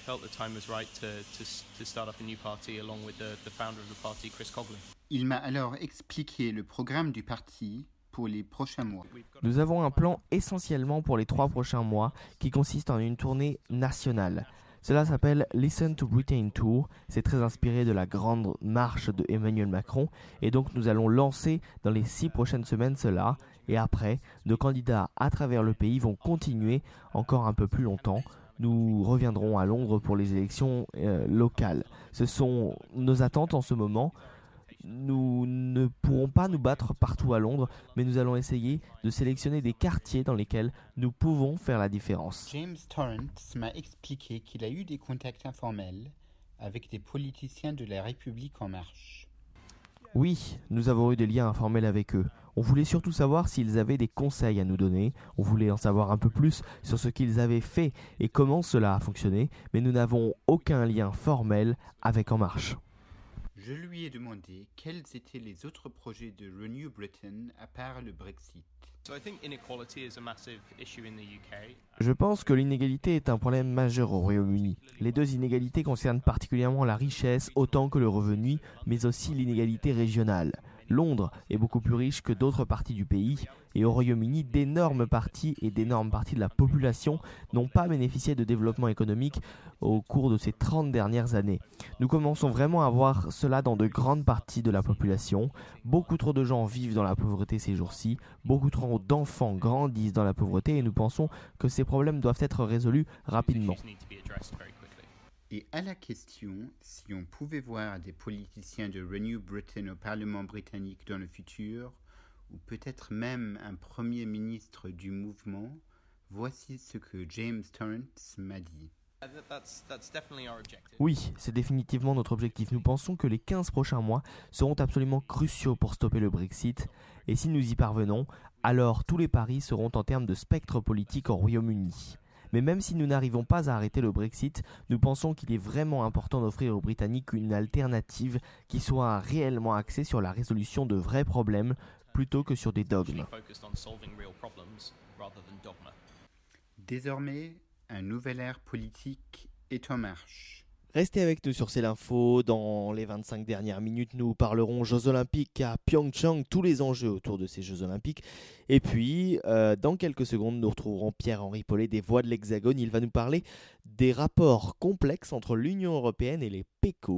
Il m'a alors expliqué le programme du parti pour les prochains mois. Nous avons un plan essentiellement pour les trois prochains mois qui consiste en une tournée nationale. Cela s'appelle Listen to Britain Tour, c'est très inspiré de la grande marche de Emmanuel Macron et donc nous allons lancer dans les six prochaines semaines cela et après, nos candidats à travers le pays vont continuer encore un peu plus longtemps. Nous reviendrons à Londres pour les élections euh, locales. Ce sont nos attentes en ce moment. Nous ne pourrons pas nous battre partout à Londres, mais nous allons essayer de sélectionner des quartiers dans lesquels nous pouvons faire la différence. James Torrance m'a expliqué qu'il a eu des contacts informels avec des politiciens de la République en marche. Oui, nous avons eu des liens informels avec eux. On voulait surtout savoir s'ils avaient des conseils à nous donner, on voulait en savoir un peu plus sur ce qu'ils avaient fait et comment cela a fonctionné, mais nous n'avons aucun lien formel avec En Marche. Je lui ai demandé quels étaient les autres projets de Renew Britain à part le Brexit. Je pense que l'inégalité est un problème majeur au Royaume-Uni. Les deux inégalités concernent particulièrement la richesse autant que le revenu, mais aussi l'inégalité régionale. Londres est beaucoup plus riche que d'autres parties du pays, et au Royaume-Uni, d'énormes parties et d'énormes parties de la population n'ont pas bénéficié de développement économique au cours de ces trente dernières années. Nous commençons vraiment à voir cela dans de grandes parties de la population. Beaucoup trop de gens vivent dans la pauvreté ces jours-ci, beaucoup trop d'enfants grandissent dans la pauvreté et nous pensons que ces problèmes doivent être résolus rapidement. Et à la question si on pouvait voir des politiciens de Renew Britain au Parlement britannique dans le futur, ou peut-être même un Premier ministre du mouvement, voici ce que James Torrance m'a dit. Oui, c'est définitivement notre objectif. Nous pensons que les quinze prochains mois seront absolument cruciaux pour stopper le Brexit. Et si nous y parvenons, alors tous les paris seront en termes de spectre politique au Royaume-Uni. Mais même si nous n'arrivons pas à arrêter le Brexit, nous pensons qu'il est vraiment important d'offrir aux Britanniques une alternative qui soit réellement axée sur la résolution de vrais problèmes plutôt que sur des dogmes. Désormais, un nouvel ère politique est en marche. Restez avec nous sur C'est l'Info. Dans les vingt-cinq dernières minutes, nous parlerons Jeux Olympiques à Pyeongchang, tous les enjeux autour de ces Jeux Olympiques. Et puis, euh, dans quelques secondes, nous retrouverons Pierre-Henri Paulet des Voix de l'Hexagone. Il va nous parler des rapports complexes entre l'Union européenne et les PECO.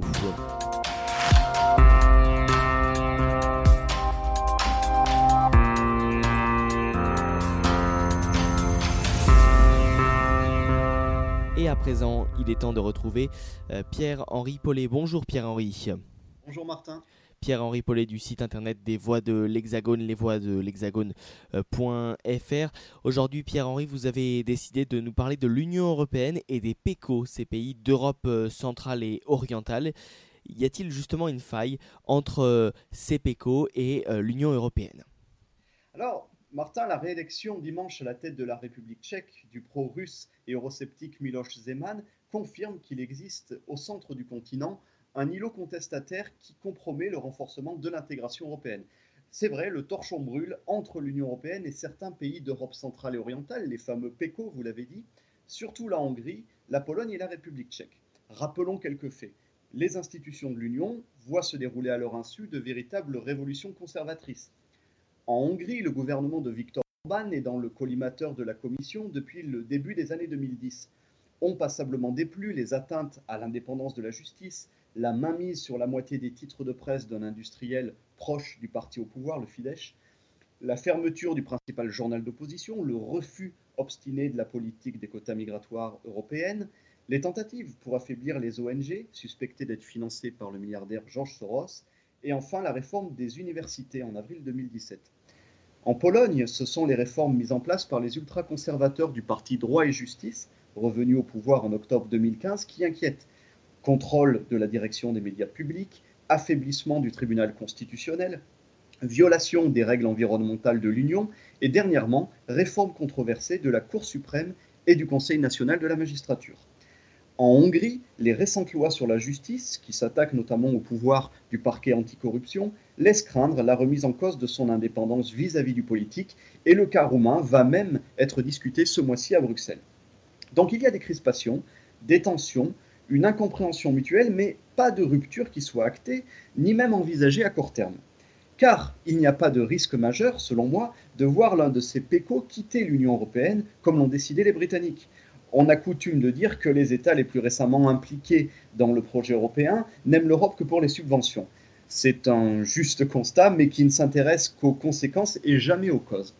Et à présent, il est temps de retrouver euh, Pierre-Henri Paulet. Bonjour Pierre-Henri. Bonjour Martin. Pierre-Henri Paulet du site internet des Voix de l'Hexagone, lesvoix de l'hexagone point f r. Aujourd'hui, Pierre-Henri, vous avez décidé de nous parler de l'Union européenne et des PECO, ces pays d'Europe centrale et orientale. Y a-t-il justement une faille entre euh, ces PECO et euh, l'Union européenne ? Alors, Martin, la réélection dimanche à la tête de la République tchèque du pro-russe et eurosceptique Miloš Zeman confirme qu'il existe au centre du continent un îlot contestataire qui compromet le renforcement de l'intégration européenne. C'est vrai, le torchon brûle entre l'Union européenne et certains pays d'Europe centrale et orientale, les fameux PECO, vous l'avez dit, surtout la Hongrie, la Pologne et la République tchèque. Rappelons quelques faits. Les institutions de l'Union voient se dérouler à leur insu de véritables révolutions conservatrices. En Hongrie, le gouvernement de Viktor Orbán est dans le collimateur de la Commission depuis le début des années deux mille dix. Ont passablement déplu les atteintes à l'indépendance de la justice, la mainmise sur la moitié des titres de presse d'un industriel proche du parti au pouvoir, le Fidesz, la fermeture du principal journal d'opposition, le refus obstiné de la politique des quotas migratoires européennes, les tentatives pour affaiblir les O N G, suspectées d'être financées par le milliardaire George Soros, et enfin la réforme des universités en avril deux mille dix-sept. En Pologne, ce sont les réformes mises en place par les ultra-conservateurs du parti Droit et Justice, revenu au pouvoir en octobre deux mille quinze, qui inquiètent. Contrôle de la direction des médias publics, affaiblissement du tribunal constitutionnel, violation des règles environnementales de l'Union et dernièrement, réforme controversée de la Cour suprême et du Conseil national de la magistrature. En Hongrie, les récentes lois sur la justice, qui s'attaquent notamment au pouvoir du parquet anticorruption, laissent craindre la remise en cause de son indépendance vis-à-vis du politique, et le cas roumain va même être discuté ce mois-ci à Bruxelles. Donc il y a des crispations, des tensions, une incompréhension mutuelle, mais pas de rupture qui soit actée, ni même envisagée à court terme. Car il n'y a pas de risque majeur, selon moi, de voir l'un de ces PECO quitter l'Union européenne, comme l'ont décidé les Britanniques. On a coutume de dire que les États les plus récemment impliqués dans le projet européen n'aiment l'Europe que pour les subventions. C'est un juste constat, mais qui ne s'intéresse qu'aux conséquences et jamais aux causes.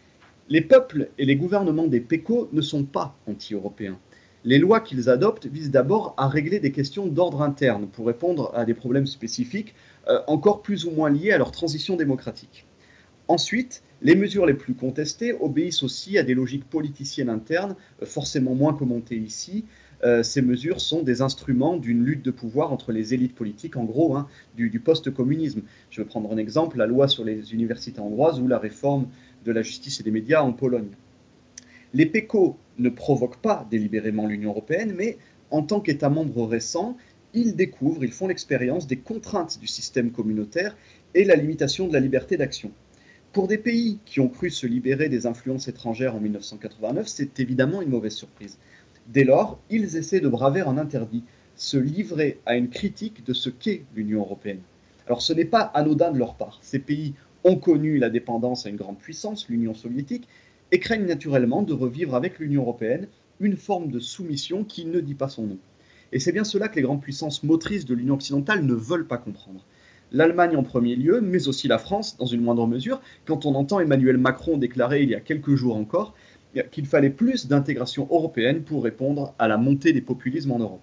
Les peuples et les gouvernements des PECO ne sont pas anti-européens. Les lois qu'ils adoptent visent d'abord à régler des questions d'ordre interne pour répondre à des problèmes spécifiques, euh, encore plus ou moins liés à leur transition démocratique. Ensuite, Les mesures les plus contestées obéissent aussi à des logiques politiciennes internes, forcément moins commentées ici. Euh, ces mesures sont des instruments d'une lutte de pouvoir entre les élites politiques, en gros, hein, du, du post-communisme. Je vais prendre un exemple, la loi sur les universités hongroises ou la réforme de la justice et des médias en Pologne. Les PECO ne provoquent pas délibérément l'Union européenne, mais en tant qu'États membres récents, ils découvrent, ils font l'expérience des contraintes du système communautaire et la limitation de la liberté d'action. Pour des pays qui ont cru se libérer des influences étrangères en mille neuf cent quatre-vingt-neuf, c'est évidemment une mauvaise surprise. Dès lors, ils essaient de braver un interdit, se livrer à une critique de ce qu'est l'Union européenne. Alors ce n'est pas anodin de leur part. Ces pays ont connu la dépendance à une grande puissance, l'Union soviétique, et craignent naturellement de revivre avec l'Union européenne une forme de soumission qui ne dit pas son nom. Et c'est bien cela que les grandes puissances motrices de l'Union occidentale ne veulent pas comprendre. L'Allemagne en premier lieu, mais aussi la France dans une moindre mesure, quand on entend Emmanuel Macron déclarer il y a quelques jours encore qu'il fallait plus d'intégration européenne pour répondre à la montée des populismes en Europe.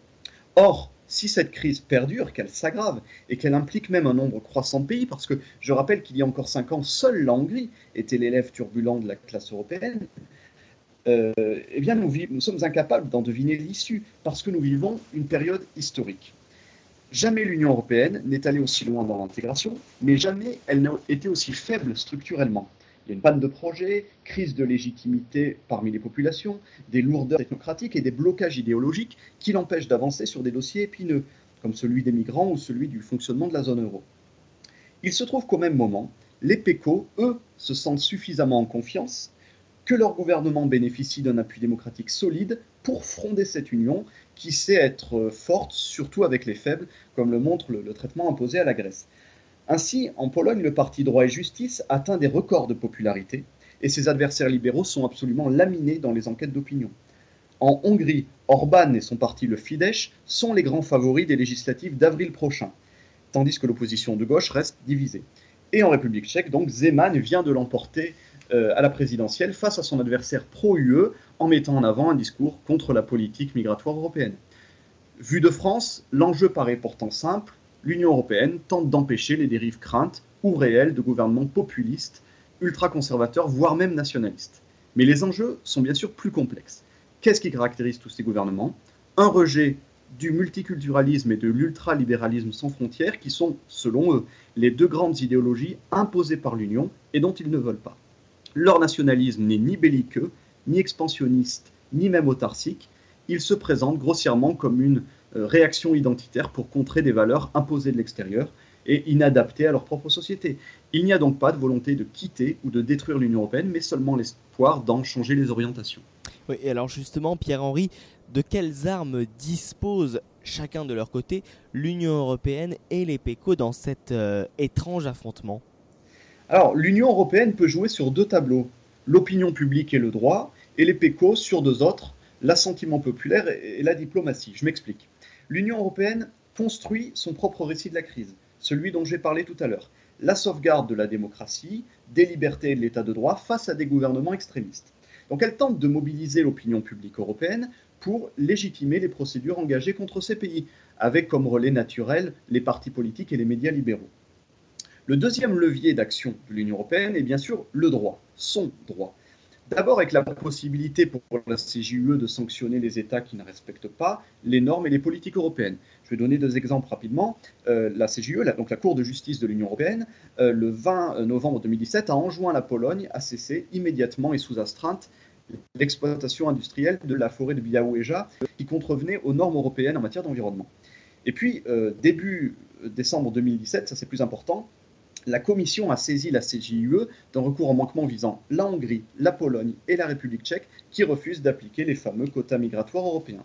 Or, si cette crise perdure, qu'elle s'aggrave et qu'elle implique même un nombre croissant de pays, parce que je rappelle qu'il y a encore cinq ans, seule la Hongrie était l'élève turbulent de la classe européenne, euh, eh bien nous, nous sommes incapables d'en deviner l'issue, parce que nous vivons une période historique. Jamais l'Union européenne n'est allée aussi loin dans l'intégration, mais jamais elle n'a été aussi faible structurellement. Il y a une panne de projets, crise de légitimité parmi les populations, des lourdeurs technocratiques et des blocages idéologiques qui l'empêchent d'avancer sur des dossiers épineux, comme celui des migrants ou celui du fonctionnement de la zone euro. Il se trouve qu'au même moment, les PECO, eux, se sentent suffisamment en confiance, que leur gouvernement bénéficie d'un appui démocratique solide pour fronder cette union qui sait être forte, surtout avec les faibles, comme le montre le, le traitement imposé à la Grèce. Ainsi, en Pologne, le parti Droit et Justice atteint des records de popularité et ses adversaires libéraux sont absolument laminés dans les enquêtes d'opinion. En Hongrie, Orbán et son parti le Fidesz sont les grands favoris des législatives d'avril prochain, tandis que l'opposition de gauche reste divisée. Et en République tchèque, donc, Zeman vient de l'emporter euh, à la présidentielle face à son adversaire pro-U E en mettant en avant un discours contre la politique migratoire européenne. Vu de France, l'enjeu paraît pourtant simple. L'Union européenne tente d'empêcher les dérives craintes ou réelles de gouvernements populistes, ultra-conservateurs, voire même nationalistes. Mais les enjeux sont bien sûr plus complexes. Qu'est-ce qui caractérise tous ces gouvernements ? Un rejet du multiculturalisme et de l'ultralibéralisme sans frontières qui sont, selon eux, les deux grandes idéologies imposées par l'Union et dont ils ne veulent pas. Leur nationalisme n'est ni belliqueux, ni expansionniste, ni même autarcique. Il se présente grossièrement comme une réaction identitaire pour contrer des valeurs imposées de l'extérieur et inadaptées à leur propre société. Il n'y a donc pas de volonté de quitter ou de détruire l'Union européenne, mais seulement l'espoir d'en changer les orientations. Oui, et alors justement, Pierre-Henri, de quelles armes disposent chacun de leur côté l'Union européenne et les PECO dans cet euh, étrange affrontement ? Alors, l'Union européenne peut jouer sur deux tableaux, l'opinion publique et le droit, et les PECO sur deux autres, l'assentiment populaire et la diplomatie. Je m'explique. L'Union européenne construit son propre récit de la crise, celui dont j'ai parlé tout à l'heure. La sauvegarde de la démocratie, des libertés et de l'état de droit face à des gouvernements extrémistes. Donc elle tente de mobiliser l'opinion publique européenne pour légitimer les procédures engagées contre ces pays, avec comme relais naturel les partis politiques et les médias libéraux. Le deuxième levier d'action de l'Union européenne est bien sûr le droit, son droit. D'abord avec la possibilité pour la C J U E de sanctionner les États qui ne respectent pas les normes et les politiques européennes. Je vais donner deux exemples rapidement. Euh, la C J U E, la, donc la Cour de justice de l'Union européenne, euh, le vingt novembre deux mille dix-sept a enjoint la Pologne à cesser immédiatement et sous astreinte l'exploitation industrielle de la forêt de Białowieża qui contrevenait aux normes européennes en matière d'environnement. Et puis, euh, début décembre deux mille dix-sept, ça c'est plus important, la Commission a saisi la C J U E d'un recours en manquement visant la Hongrie, la Pologne et la République tchèque qui refusent d'appliquer les fameux quotas migratoires européens.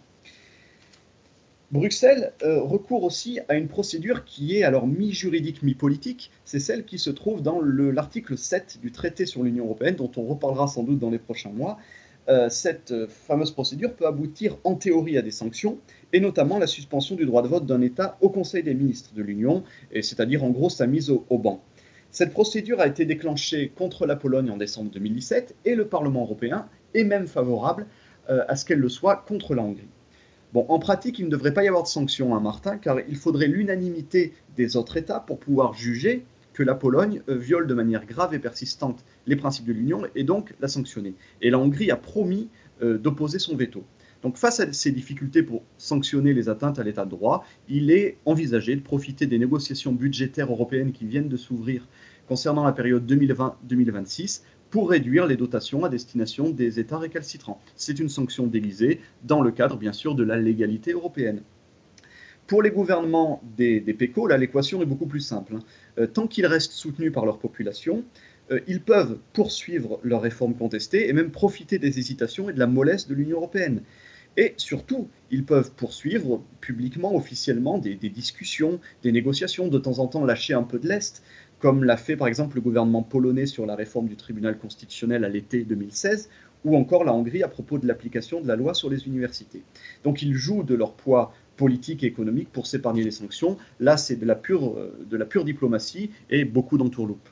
Bruxelles euh, recourt aussi à une procédure qui est alors mi-juridique, mi-politique. C'est celle qui se trouve dans le, l'article sept du traité sur l'Union européenne, dont on reparlera sans doute dans les prochains mois. Euh, cette euh, fameuse procédure peut aboutir en théorie à des sanctions, et notamment la suspension du droit de vote d'un État au Conseil des ministres de l'Union, et c'est-à-dire en gros sa mise au, au banc. Cette procédure a été déclenchée contre la Pologne en décembre deux mille dix-sept, et le Parlement européen est même favorable euh, à ce qu'elle le soit contre la Hongrie. Bon, en pratique, il ne devrait pas y avoir de sanctions, hein, Martin, car il faudrait l'unanimité des autres États pour pouvoir juger, que la Pologne euh, viole de manière grave et persistante les principes de l'Union et donc la sanctionner. Et la Hongrie a promis euh, d'opposer son veto. Donc face à ces difficultés pour sanctionner les atteintes à l'état de droit, il est envisagé de profiter des négociations budgétaires européennes qui viennent de s'ouvrir concernant la période deux mille vingt deux mille vingt-six pour réduire les dotations à destination des États récalcitrants. C'est une sanction déguisée dans le cadre, bien sûr, de la légalité européenne. Pour les gouvernements des, des P E C O, là, l'équation est beaucoup plus simple. Hein. Euh, tant qu'ils restent soutenus par leur population, euh, ils peuvent poursuivre leurs réformes contestées et même profiter des hésitations et de la mollesse de l'Union européenne. Et surtout, ils peuvent poursuivre publiquement, officiellement, des, des discussions, des négociations, de temps en temps lâcher un peu de lest, comme l'a fait par exemple le gouvernement polonais sur la réforme du tribunal constitutionnel à l'été deux mille seize, ou encore la Hongrie à propos de l'application de la loi sur les universités. Donc ils jouent de leur poids politique et économique pour s'épargner les sanctions. Là, c'est de la pure, de la pure diplomatie et beaucoup d'entourloupe.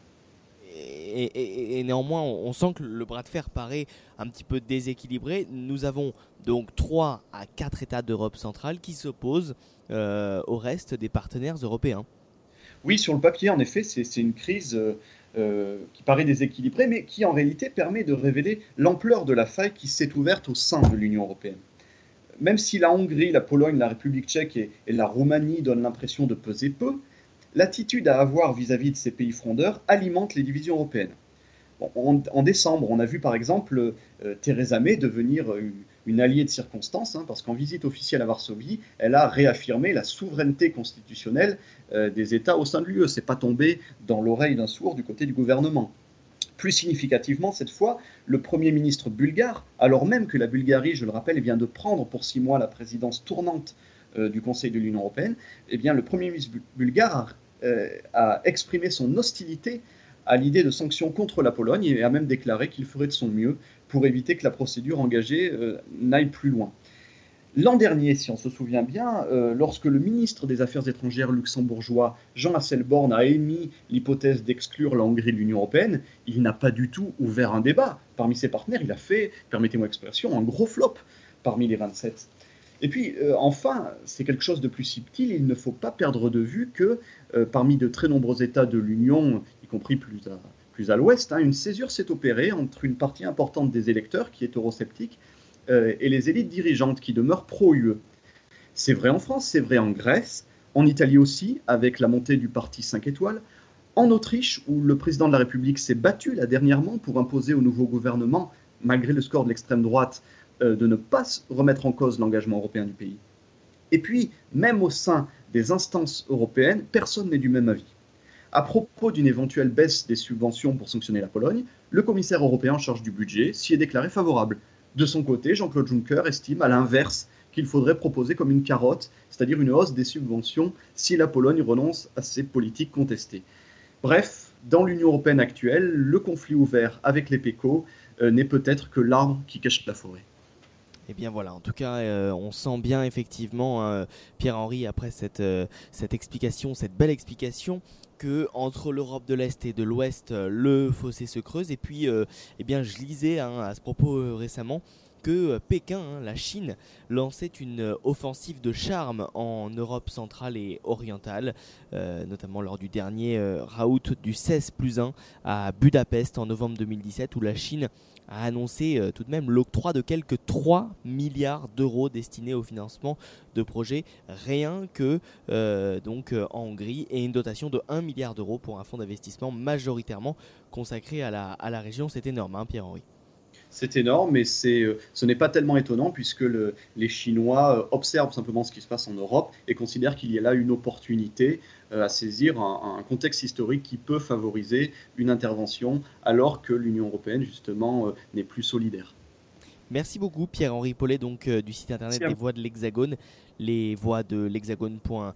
Et, et, et néanmoins, on sent que le bras de fer paraît un petit peu déséquilibré. Nous avons donc trois à quatre États d'Europe centrale qui s'opposent euh, au reste des partenaires européens. Oui, sur le papier, en effet, c'est, c'est une crise euh, qui paraît déséquilibrée, mais qui en réalité permet de révéler l'ampleur de la faille qui s'est ouverte au sein de l'Union européenne. Même si la Hongrie, la Pologne, la République tchèque et, et la Roumanie donnent l'impression de peser peu, l'attitude à avoir vis-à-vis de ces pays frondeurs alimente les divisions européennes. Bon, en, en décembre, on a vu par exemple euh, Theresa May devenir une, une alliée de circonstance, hein, parce qu'en visite officielle à Varsovie, elle a réaffirmé la souveraineté constitutionnelle euh, des États au sein de l'U E. C'est pas tombé dans l'oreille d'un sourd du côté du gouvernement. Plus significativement, cette fois, le Premier ministre bulgare, alors même que la Bulgarie, je le rappelle, vient de prendre pour six mois la présidence tournante euh, du Conseil de l'Union européenne, eh bien, le Premier ministre bulgare a, euh, a exprimé son hostilité à l'idée de sanctions contre la Pologne et a même déclaré qu'il ferait de son mieux pour éviter que la procédure engagée euh, n'aille plus loin. L'an dernier, si on se souvient bien, euh, lorsque le ministre des Affaires étrangères luxembourgeois, Jean Asselborn, a émis l'hypothèse d'exclure la Hongrie de l'Union européenne, il n'a pas du tout ouvert un débat. Parmi ses partenaires, il a fait, permettez-moi l'expression, un gros flop parmi les vingt-sept. Et puis, euh, enfin, c'est quelque chose de plus subtil, il ne faut pas perdre de vue que euh, parmi de très nombreux États de l'Union, y compris plus à, plus à l'ouest, hein, une césure s'est opérée entre une partie importante des électeurs, qui est eurosceptique, euh, et les élites dirigeantes qui demeurent pro-U E. C'est vrai en France, c'est vrai en Grèce, en Italie aussi, avec la montée du parti cinq étoiles, en Autriche, où le président de la République s'est battu là dernièrement pour imposer au nouveau gouvernement, malgré le score de l'extrême droite, euh, de ne pas remettre en cause l'engagement européen du pays. Et puis, même au sein des instances européennes, personne n'est du même avis. À propos d'une éventuelle baisse des subventions pour sanctionner la Pologne, le commissaire européen en charge du budget s'y est déclaré favorable. De son côté, Jean-Claude Juncker estime à l'inverse qu'il faudrait proposer comme une carotte, c'est-à-dire une hausse des subventions si la Pologne renonce à ses politiques contestées. Bref, dans l'Union européenne actuelle, le conflit ouvert avec les P E C O euh, n'est peut-être que l'arbre qui cache la forêt. Eh bien voilà, en tout cas, euh, on sent bien effectivement, hein, Pierre-Henri, après cette, euh, cette explication, cette belle explication, que entre l'Europe de l'Est et de l'Ouest, euh, le fossé se creuse. Et puis, euh, eh bien, je lisais hein, à ce propos euh, récemment que euh, Pékin, hein, la Chine, lançait une euh, offensive de charme en Europe centrale et orientale, euh, notamment lors du dernier euh, raout du seize plus un à Budapest en novembre deux mille dix-sept, où la Chine a annoncé euh, tout de même l'octroi de quelques trois milliards d'euros destinés au financement de projets rien que euh, donc euh, en Hongrie, et une dotation de un milliard d'euros pour un fonds d'investissement majoritairement consacré à la, à la région. C'est énorme, hein, Pierre-Henri. C'est énorme, mais c'est, euh, ce n'est pas tellement étonnant puisque le, les Chinois euh, observent simplement ce qui se passe en Europe et considèrent qu'il y a là une opportunité euh, à saisir un, un contexte historique qui peut favoriser une intervention alors que l'Union européenne justement euh, n'est plus solidaire. Merci beaucoup Pierre-Henri Paulet, donc euh, du site internet des Voix de l'Hexagone, les voix de l'hexagone point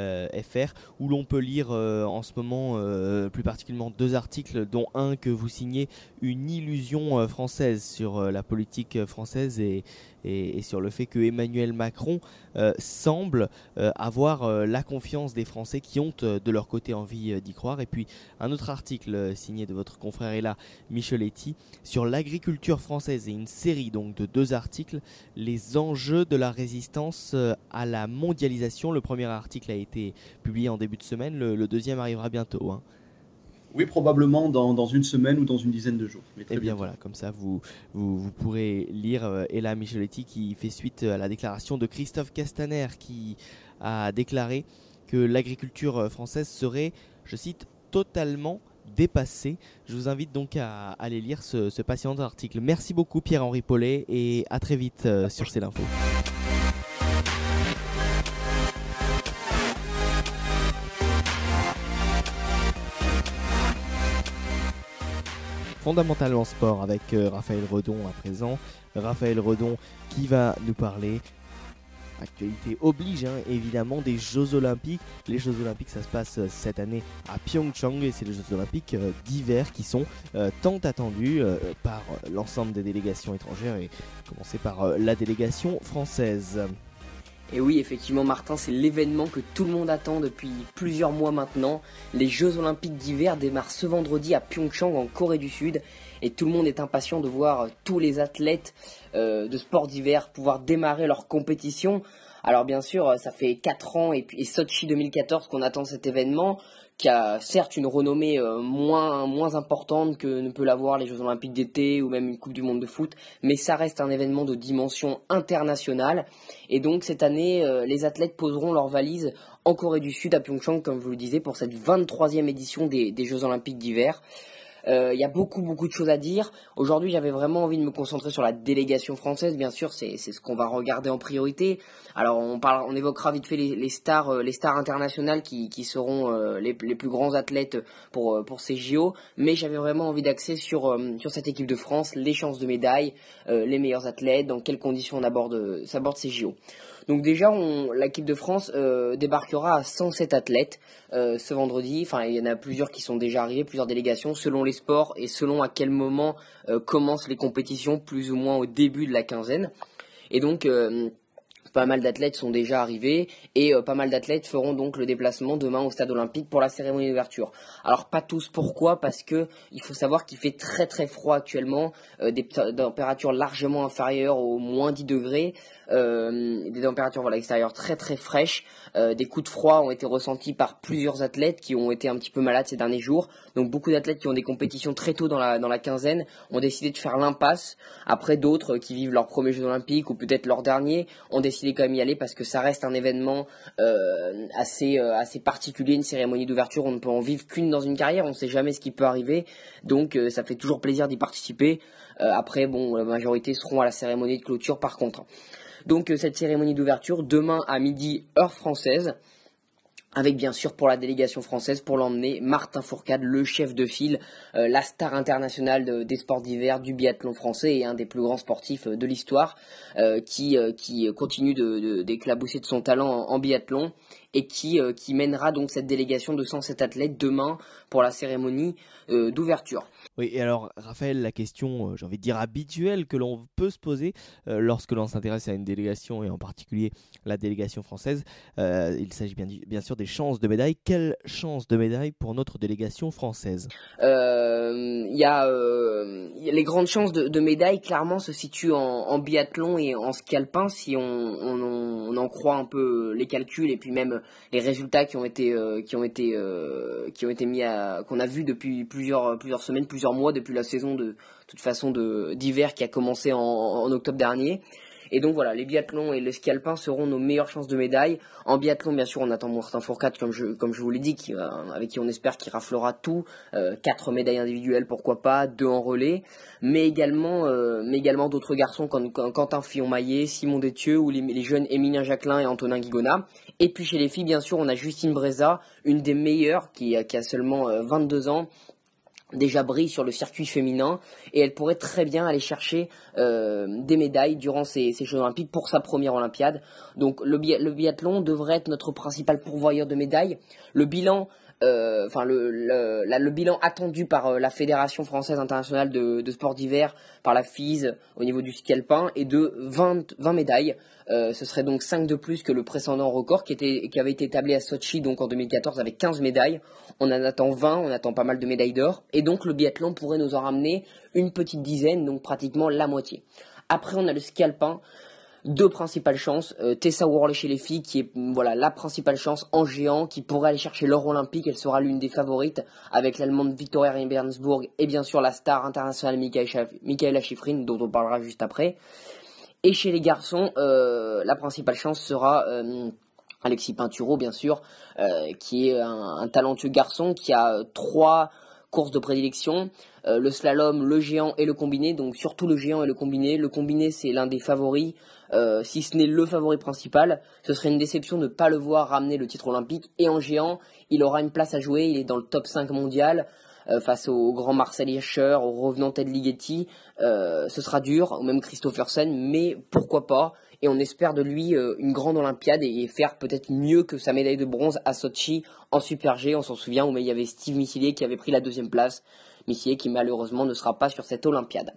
f r, où l'on peut lire euh, en ce moment euh, plus particulièrement deux articles, dont un que vous signez, Une illusion euh, française, sur euh, la politique française et, et, et sur le fait que Emmanuel Macron euh, semble euh, avoir euh, la confiance des Français qui ont euh, de leur côté envie euh, d'y croire. Et puis un autre article euh, signé de votre confrère Ella Micheletti sur l'agriculture française et une série donc de deux articles, les enjeux de la résistance euh, à la mondialisation. Le premier article a été publié en début de semaine, le, le deuxième arrivera bientôt. Hein. Oui, probablement dans, dans une semaine ou dans une dizaine de jours. Et bien bientôt. Voilà, comme ça vous, vous, vous pourrez lire euh, Ella Micheletti qui fait suite à la déclaration de Christophe Castaner qui a déclaré que l'agriculture française serait, je cite, totalement dépassée. Je vous invite donc à, à aller lire ce, ce passionnant article. Merci beaucoup Pierre-Henri Paulet et à très vite euh, sur C'est l'Info. Fondamentalement sport avec euh, Raphaël Redon à présent. Raphaël Redon qui va nous parler, actualité oblige hein, évidemment, des Jeux Olympiques. Les Jeux Olympiques, ça se passe euh, cette année à Pyeongchang et c'est les Jeux Olympiques euh, d'hiver qui sont euh, tant attendus euh, par l'ensemble des délégations étrangères et commencer par euh, la délégation française. Et oui, effectivement, Martin, c'est l'événement que tout le monde attend depuis plusieurs mois maintenant. Les Jeux Olympiques d'hiver démarrent ce vendredi à Pyeongchang, en Corée du Sud. Et tout le monde est impatient de voir tous les athlètes euh, de sport d'hiver pouvoir démarrer leur compétition. Alors bien sûr, ça fait quatre ans et, puis, et Sochi deux mille quatorze qu'on attend cet événement, qui a certes une renommée euh, moins, moins importante que ne peut l'avoir les Jeux Olympiques d'été ou même une Coupe du Monde de foot, mais ça reste un événement de dimension internationale. Et donc cette année, euh, les athlètes poseront leurs valises en Corée du Sud, à Pyeongchang, comme je vous le disais, pour cette vingt-troisième édition des, des Jeux Olympiques d'hiver. Il euh, y a beaucoup beaucoup de choses à dire. Aujourd'hui, j'avais vraiment envie de me concentrer sur la délégation française. Bien sûr, c'est c'est ce qu'on va regarder en priorité. Alors, on parle, on évoquera vite fait les, les stars, euh, les stars internationales qui qui seront euh, les les plus grands athlètes pour euh, pour ces J O. Mais j'avais vraiment envie d'axer sur euh, sur cette équipe de France, les chances de médaille, euh, les meilleurs athlètes, dans quelles conditions on aborde s'aborde ces J O. Donc déjà, on, l'équipe de France euh, débarquera à cent sept athlètes euh, ce vendredi. Enfin, il y en a plusieurs qui sont déjà arrivés, plusieurs délégations, selon les sports et selon à quel moment euh, commencent les compétitions, plus ou moins au début de la quinzaine. Et donc, euh, pas mal d'athlètes sont déjà arrivés et euh, pas mal d'athlètes feront donc le déplacement demain au stade olympique pour la cérémonie d'ouverture. Alors pas tous, pourquoi ? Parce que il faut savoir qu'il fait très très froid actuellement, euh, des températures largement inférieures aux moins dix degrés. Euh, des températures voilà, extérieures très très fraîches, euh, des coups de froid ont été ressentis par plusieurs athlètes qui ont été un petit peu malades ces derniers jours. Donc beaucoup d'athlètes qui ont des compétitions très tôt dans la, dans la quinzaine ont décidé de faire l'impasse. Après, d'autres qui vivent leurs premiers Jeux Olympiques ou peut-être leurs derniers ont décidé quand même d'y aller parce que ça reste un événement euh, assez, euh, assez particulier, une cérémonie d'ouverture. On ne peut en vivre qu'une dans une carrière, on ne sait jamais ce qui peut arriver, donc euh, ça fait toujours plaisir d'y participer. Euh, après, bon, la majorité seront à la cérémonie de clôture par contre. Donc euh, cette cérémonie d'ouverture, demain à midi, heure française, avec bien sûr pour la délégation française, pour l'emmener, Martin Fourcade, le chef de file, euh, la star internationale de, des sports d'hiver, du biathlon français et un des plus grands sportifs de l'histoire, euh, qui, euh, qui continue de, de, d'éclabousser de son talent en, en biathlon et qui, euh, qui mènera donc cette délégation de cent sept athlètes demain pour la cérémonie euh, d'ouverture. Oui, et alors Raphaël, la question, euh, j'ai envie de dire habituelle, que l'on peut se poser euh, lorsque l'on s'intéresse à une délégation, et en particulier la délégation française, euh, il s'agit bien, bien sûr des chances de médaille. Quelles chances de médaille pour notre délégation française ? Il euh, y, euh, y a les grandes chances de, de médaille, clairement, se situent en, en biathlon et en ski alpin, si on, on, on en croit un peu les calculs et puis même les résultats qui ont été, euh, qui ont été, euh, qui ont été mis à, qu'on a vu depuis plusieurs, plusieurs semaines, plusieurs mois, depuis la saison de, de toute façon de, d'hiver qui a commencé en, en octobre dernier. Et donc voilà, les biathlons et le ski alpin seront nos meilleures chances de médaille. En biathlon, bien sûr, on attend Martin Fourcade, comme je, comme je vous l'ai dit, qui, euh, avec qui on espère qu'il raflera tout. Euh, quatre médailles individuelles, pourquoi pas, deux en relais. Mais également, euh, mais également d'autres garçons comme, comme Quentin Fillon-Maillet, Simon Détieux ou les, les jeunes Émilien Jacquelin et Antonin Guigona. Et puis chez les filles, bien sûr, on a Justine Breza, une des meilleures, qui, qui a seulement euh, vingt-deux ans. Déjà brille sur le circuit féminin et elle pourrait très bien aller chercher euh, des médailles durant ces, ces Jeux Olympiques pour sa première Olympiade. Donc le, bi- le biathlon devrait être notre principal pourvoyeur de médailles. Le bilan enfin euh, le, le, la, le bilan attendu par euh, la Fédération française internationale de, de sport d'hiver, par la F I S au niveau du ski alpin, est de vingt, vingt médailles. Euh, ce serait donc cinq de plus que le précédent record qui, était, qui avait été établi à Sochi donc en deux mille quatorze avec quinze médailles. On en attend vingt, on attend pas mal de médailles d'or. Et donc le biathlon pourrait nous en ramener une petite dizaine, donc pratiquement la moitié. Après on a le ski alpin. Deux principales chances, euh, Tessa Worley chez les filles qui est voilà la principale chance en géant qui pourrait aller chercher l'or olympique, elle sera l'une des favorites avec l'allemande Victoria Rebensburg et bien sûr la star internationale Mikaela Shiffrin dont on parlera juste après. Et chez les garçons, euh, la principale chance sera euh, Alexis Pinturo bien sûr, euh, qui est un, un talentueux garçon qui a trois courses de prédilection, euh, le slalom, le géant et le combiné, donc surtout le géant et le combiné. Le combiné c'est l'un des favoris, euh, si ce n'est le favori principal. Ce serait une déception de ne pas le voir ramener le titre olympique. Et en géant, il aura une place à jouer, il est dans le top cinq mondial, euh, face au grand Marcel Hirscher, au revenant Ted Ligeti. Euh, ce sera dur, ou même Christophersen, mais pourquoi pas. Et on espère de lui euh, une grande Olympiade et, et faire peut-être mieux que sa médaille de bronze à Sochi en Super G. On s'en souvient, où il y avait Steve Missilier qui avait pris la deuxième place. Missilier qui malheureusement ne sera pas sur cette Olympiade.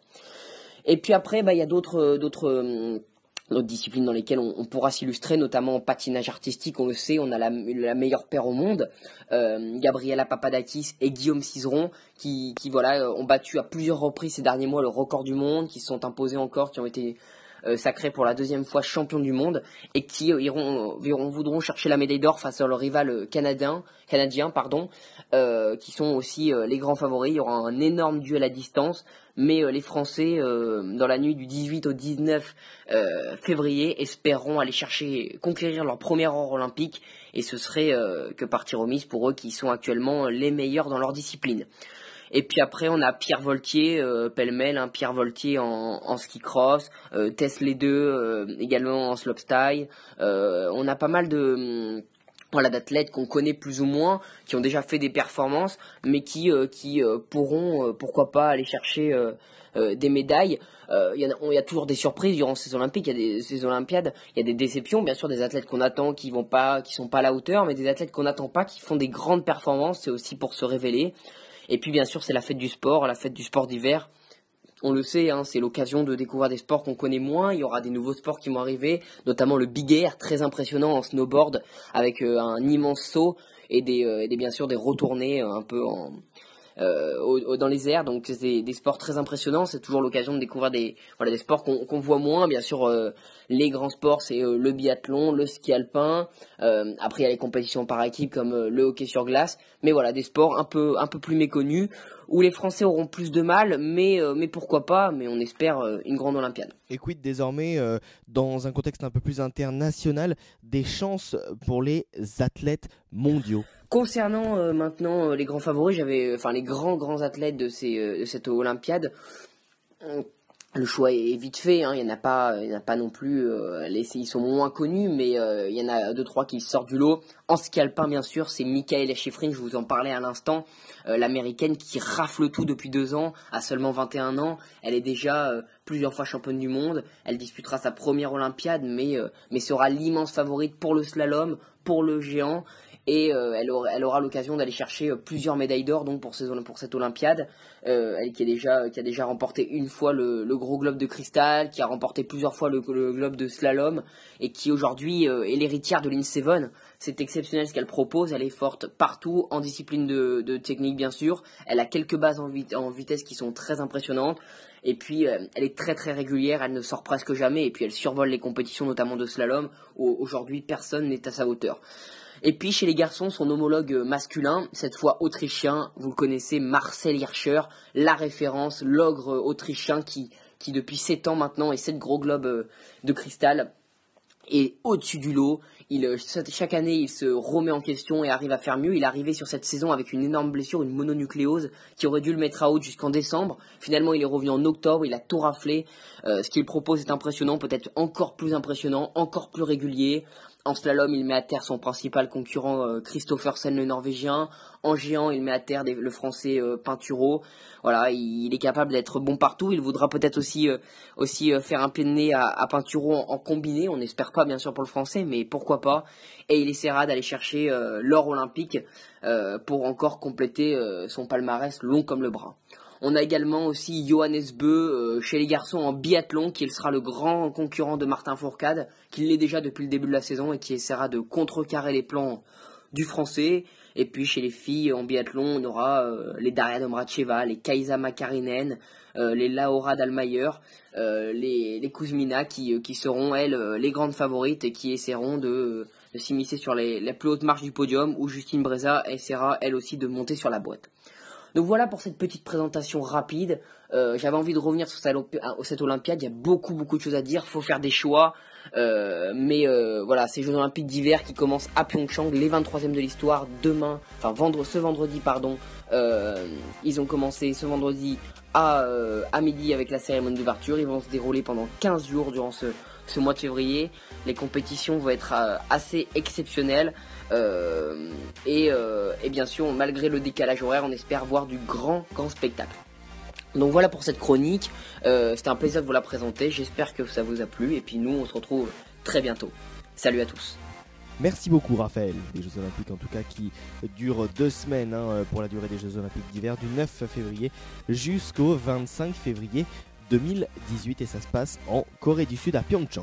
Et puis après, bah, il y a d'autres, d'autres, euh, d'autres disciplines dans lesquelles on, on pourra s'illustrer, notamment en patinage artistique. On le sait, on a la, la meilleure paire au monde, euh, Gabriela Papadakis et Guillaume Cizeron, qui, qui voilà, ont battu à plusieurs reprises ces derniers mois le record du monde, qui se sont imposés encore, qui ont été Euh, sacrés pour la deuxième fois champions du monde et qui euh, iront, iront, voudront chercher la médaille d'or face à leur rival canadien, canadien, pardon, euh, qui sont aussi euh, les grands favoris. Il y aura un énorme duel à distance, mais euh, les Français, euh, dans la nuit du dix-huit au dix-neuf euh, février, espéreront aller chercher, conquérir leur premier or olympique, et ce serait euh, que partie remise pour eux qui sont actuellement les meilleurs dans leur discipline. Et puis après, on a Pierre Voltier, euh, pêle-mêle, hein, Pierre Voltier en, en ski cross, euh, Tess les deux euh, également en slopestyle. Euh, on a pas mal de hum, voilà d'athlètes qu'on connaît plus ou moins, qui ont déjà fait des performances, mais qui euh, qui euh, pourront euh, pourquoi pas aller chercher euh, euh, des médailles. Il euh, y, y a toujours des surprises durant ces Olympiques, il y a des ces Olympiades, il y a des déceptions, bien sûr, des athlètes qu'on attend qui vont pas, qui sont pas à la hauteur, mais des athlètes qu'on n'attend pas qui font des grandes performances. C'est aussi pour se révéler. Et puis bien sûr c'est la fête du sport, la fête du sport d'hiver. On le sait, hein, c'est l'occasion de découvrir des sports qu'on connaît moins. Il y aura des nouveaux sports qui vont arriver, notamment le big air, très impressionnant en snowboard, avec euh, un immense saut et des, euh, et des bien sûr des retournées euh, un peu en, euh, au, au, dans les airs. Donc c'est des, des sports très impressionnants. C'est toujours l'occasion de découvrir des, voilà, des sports qu'on, qu'on voit moins. Bien sûr, euh, les grands sports, c'est euh, le biathlon, le ski alpin. Euh, après, il y a les compétitions par équipe comme euh, le hockey sur glace. Mais voilà, des sports un peu, un peu plus méconnus, où les Français auront plus de mal, mais, euh, mais pourquoi pas, mais on espère euh, une grande Olympiade. Et quid désormais, euh, dans un contexte un peu plus international, des chances pour les athlètes mondiaux? Concernant euh, maintenant euh, les grands favoris, j'avais, enfin les grands grands athlètes de, ces, euh, de cette Olympiade, euh, le choix est vite fait, hein, il n'y en a pas, il y en a pas non plus, euh, les, ils sont moins connus, mais euh, il y en a deux trois qui sortent du lot. En ski alpin bien sûr, c'est Mikaela Shiffrin, je vous en parlais à l'instant, euh, l'américaine qui rafle tout depuis deux ans, à seulement vingt et un ans. Elle est déjà euh, plusieurs fois championne du monde, elle disputera sa première Olympiade, mais, euh, mais sera l'immense favorite pour le slalom, pour le géant. Et euh, elle, aura, elle aura l'occasion d'aller chercher euh, plusieurs médailles d'or donc pour, ces, pour cette Olympiade. Euh, elle qui, est déjà, qui a déjà remporté une fois le, le gros globe de cristal, qui a remporté plusieurs fois le, le globe de slalom, et qui aujourd'hui euh, est l'héritière de l'In Seven. C'est exceptionnel ce qu'elle propose, elle est forte partout, en discipline de, de technique bien sûr. Elle a quelques bases en, vit- en vitesse qui sont très impressionnantes. Et puis euh, elle est très très régulière, elle ne sort presque jamais, et puis elle survole les compétitions notamment de slalom, où aujourd'hui personne n'est à sa hauteur. Et puis chez les garçons, son homologue masculin, cette fois autrichien, vous le connaissez, Marcel Hirscher, la référence, l'ogre autrichien qui, qui depuis sept ans maintenant, et sept gros globes de cristal, est au-dessus du lot. Il, chaque année, il se remet en question et arrive à faire mieux. Il est arrivé sur cette saison avec une énorme blessure, une mononucléose, qui aurait dû le mettre out jusqu'en décembre. Finalement, il est revenu en octobre, il a tout raflé. Euh, ce qu'il propose est impressionnant, peut-être encore plus impressionnant, encore plus régulier. En slalom, il met à terre son principal concurrent euh, Kristoffersen, le Norvégien. En géant, il met à terre des, le Français euh, Pinturo. Voilà, il, il est capable d'être bon partout. Il voudra peut-être aussi, euh, aussi euh, faire un pied de nez à, à Pinturo en, en combiné. On n'espère pas, bien sûr, pour le Français, mais pourquoi pas. Et il essaiera d'aller chercher euh, l'or olympique euh, pour encore compléter euh, son palmarès long comme le bras. On a également aussi Johannes Bö euh, chez les garçons en biathlon, qui sera le grand concurrent de Martin Fourcade, qui l'est déjà depuis le début de la saison et qui essaiera de contrecarrer les plans du Français. Et puis chez les filles en biathlon, on aura euh, les Daria Domracheva, les Kaisa Makarinen, euh, les Laura Dahlmeier, euh, les, les Kuzmina qui, qui seront, elles, euh, les grandes favorites et qui essaieront de, de s'immiscer sur les, les plus hautes marches du podium, où Justine Breza essaiera, elle aussi, de monter sur la boîte. Donc voilà pour cette petite présentation rapide. Euh, j'avais envie de revenir sur cette Olympiade. Il y a beaucoup beaucoup de choses à dire. Il faut faire des choix. Euh, mais euh, voilà, ces Jeux Olympiques d'hiver qui commencent à Pyeongchang, les vingt-troisième de l'histoire, demain, enfin vendre, ce vendredi pardon. Euh, ils ont commencé ce vendredi à, euh, à midi avec la cérémonie d'ouverture. Ils vont se dérouler pendant quinze jours durant ce, ce mois de février. Les compétitions vont être euh, assez exceptionnelles. Euh, et, euh, et bien sûr, malgré le décalage horaire, on espère voir du grand, grand spectacle. Donc voilà pour cette chronique, euh, c'était un plaisir de vous la présenter, j'espère que ça vous a plu, et puis nous on se retrouve très bientôt. Salut à tous. Merci beaucoup Raphaël, des Jeux Olympiques en tout cas qui durent deux semaines hein, pour la durée des Jeux Olympiques d'hiver, du neuf février jusqu'au vingt-cinq février deux mille dix-huit, et ça se passe en Corée du Sud à Pyeongchang.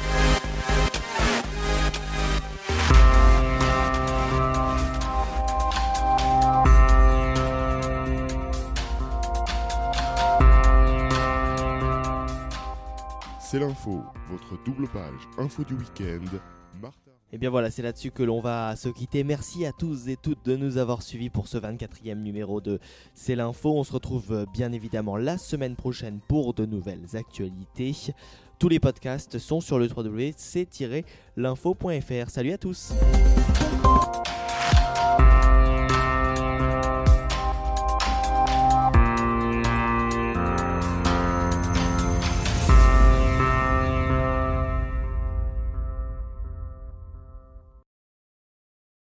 C'est l'info, votre double page info du week-end. Martin. Et bien voilà, c'est là-dessus que l'on va se quitter. Merci à tous et toutes de nous avoir suivis pour ce vingt-quatrième numéro de C'est l'info. On se retrouve bien évidemment la semaine prochaine pour de nouvelles actualités. Tous les podcasts sont sur le w w w point c tiret l'info point f r. Salut à tous.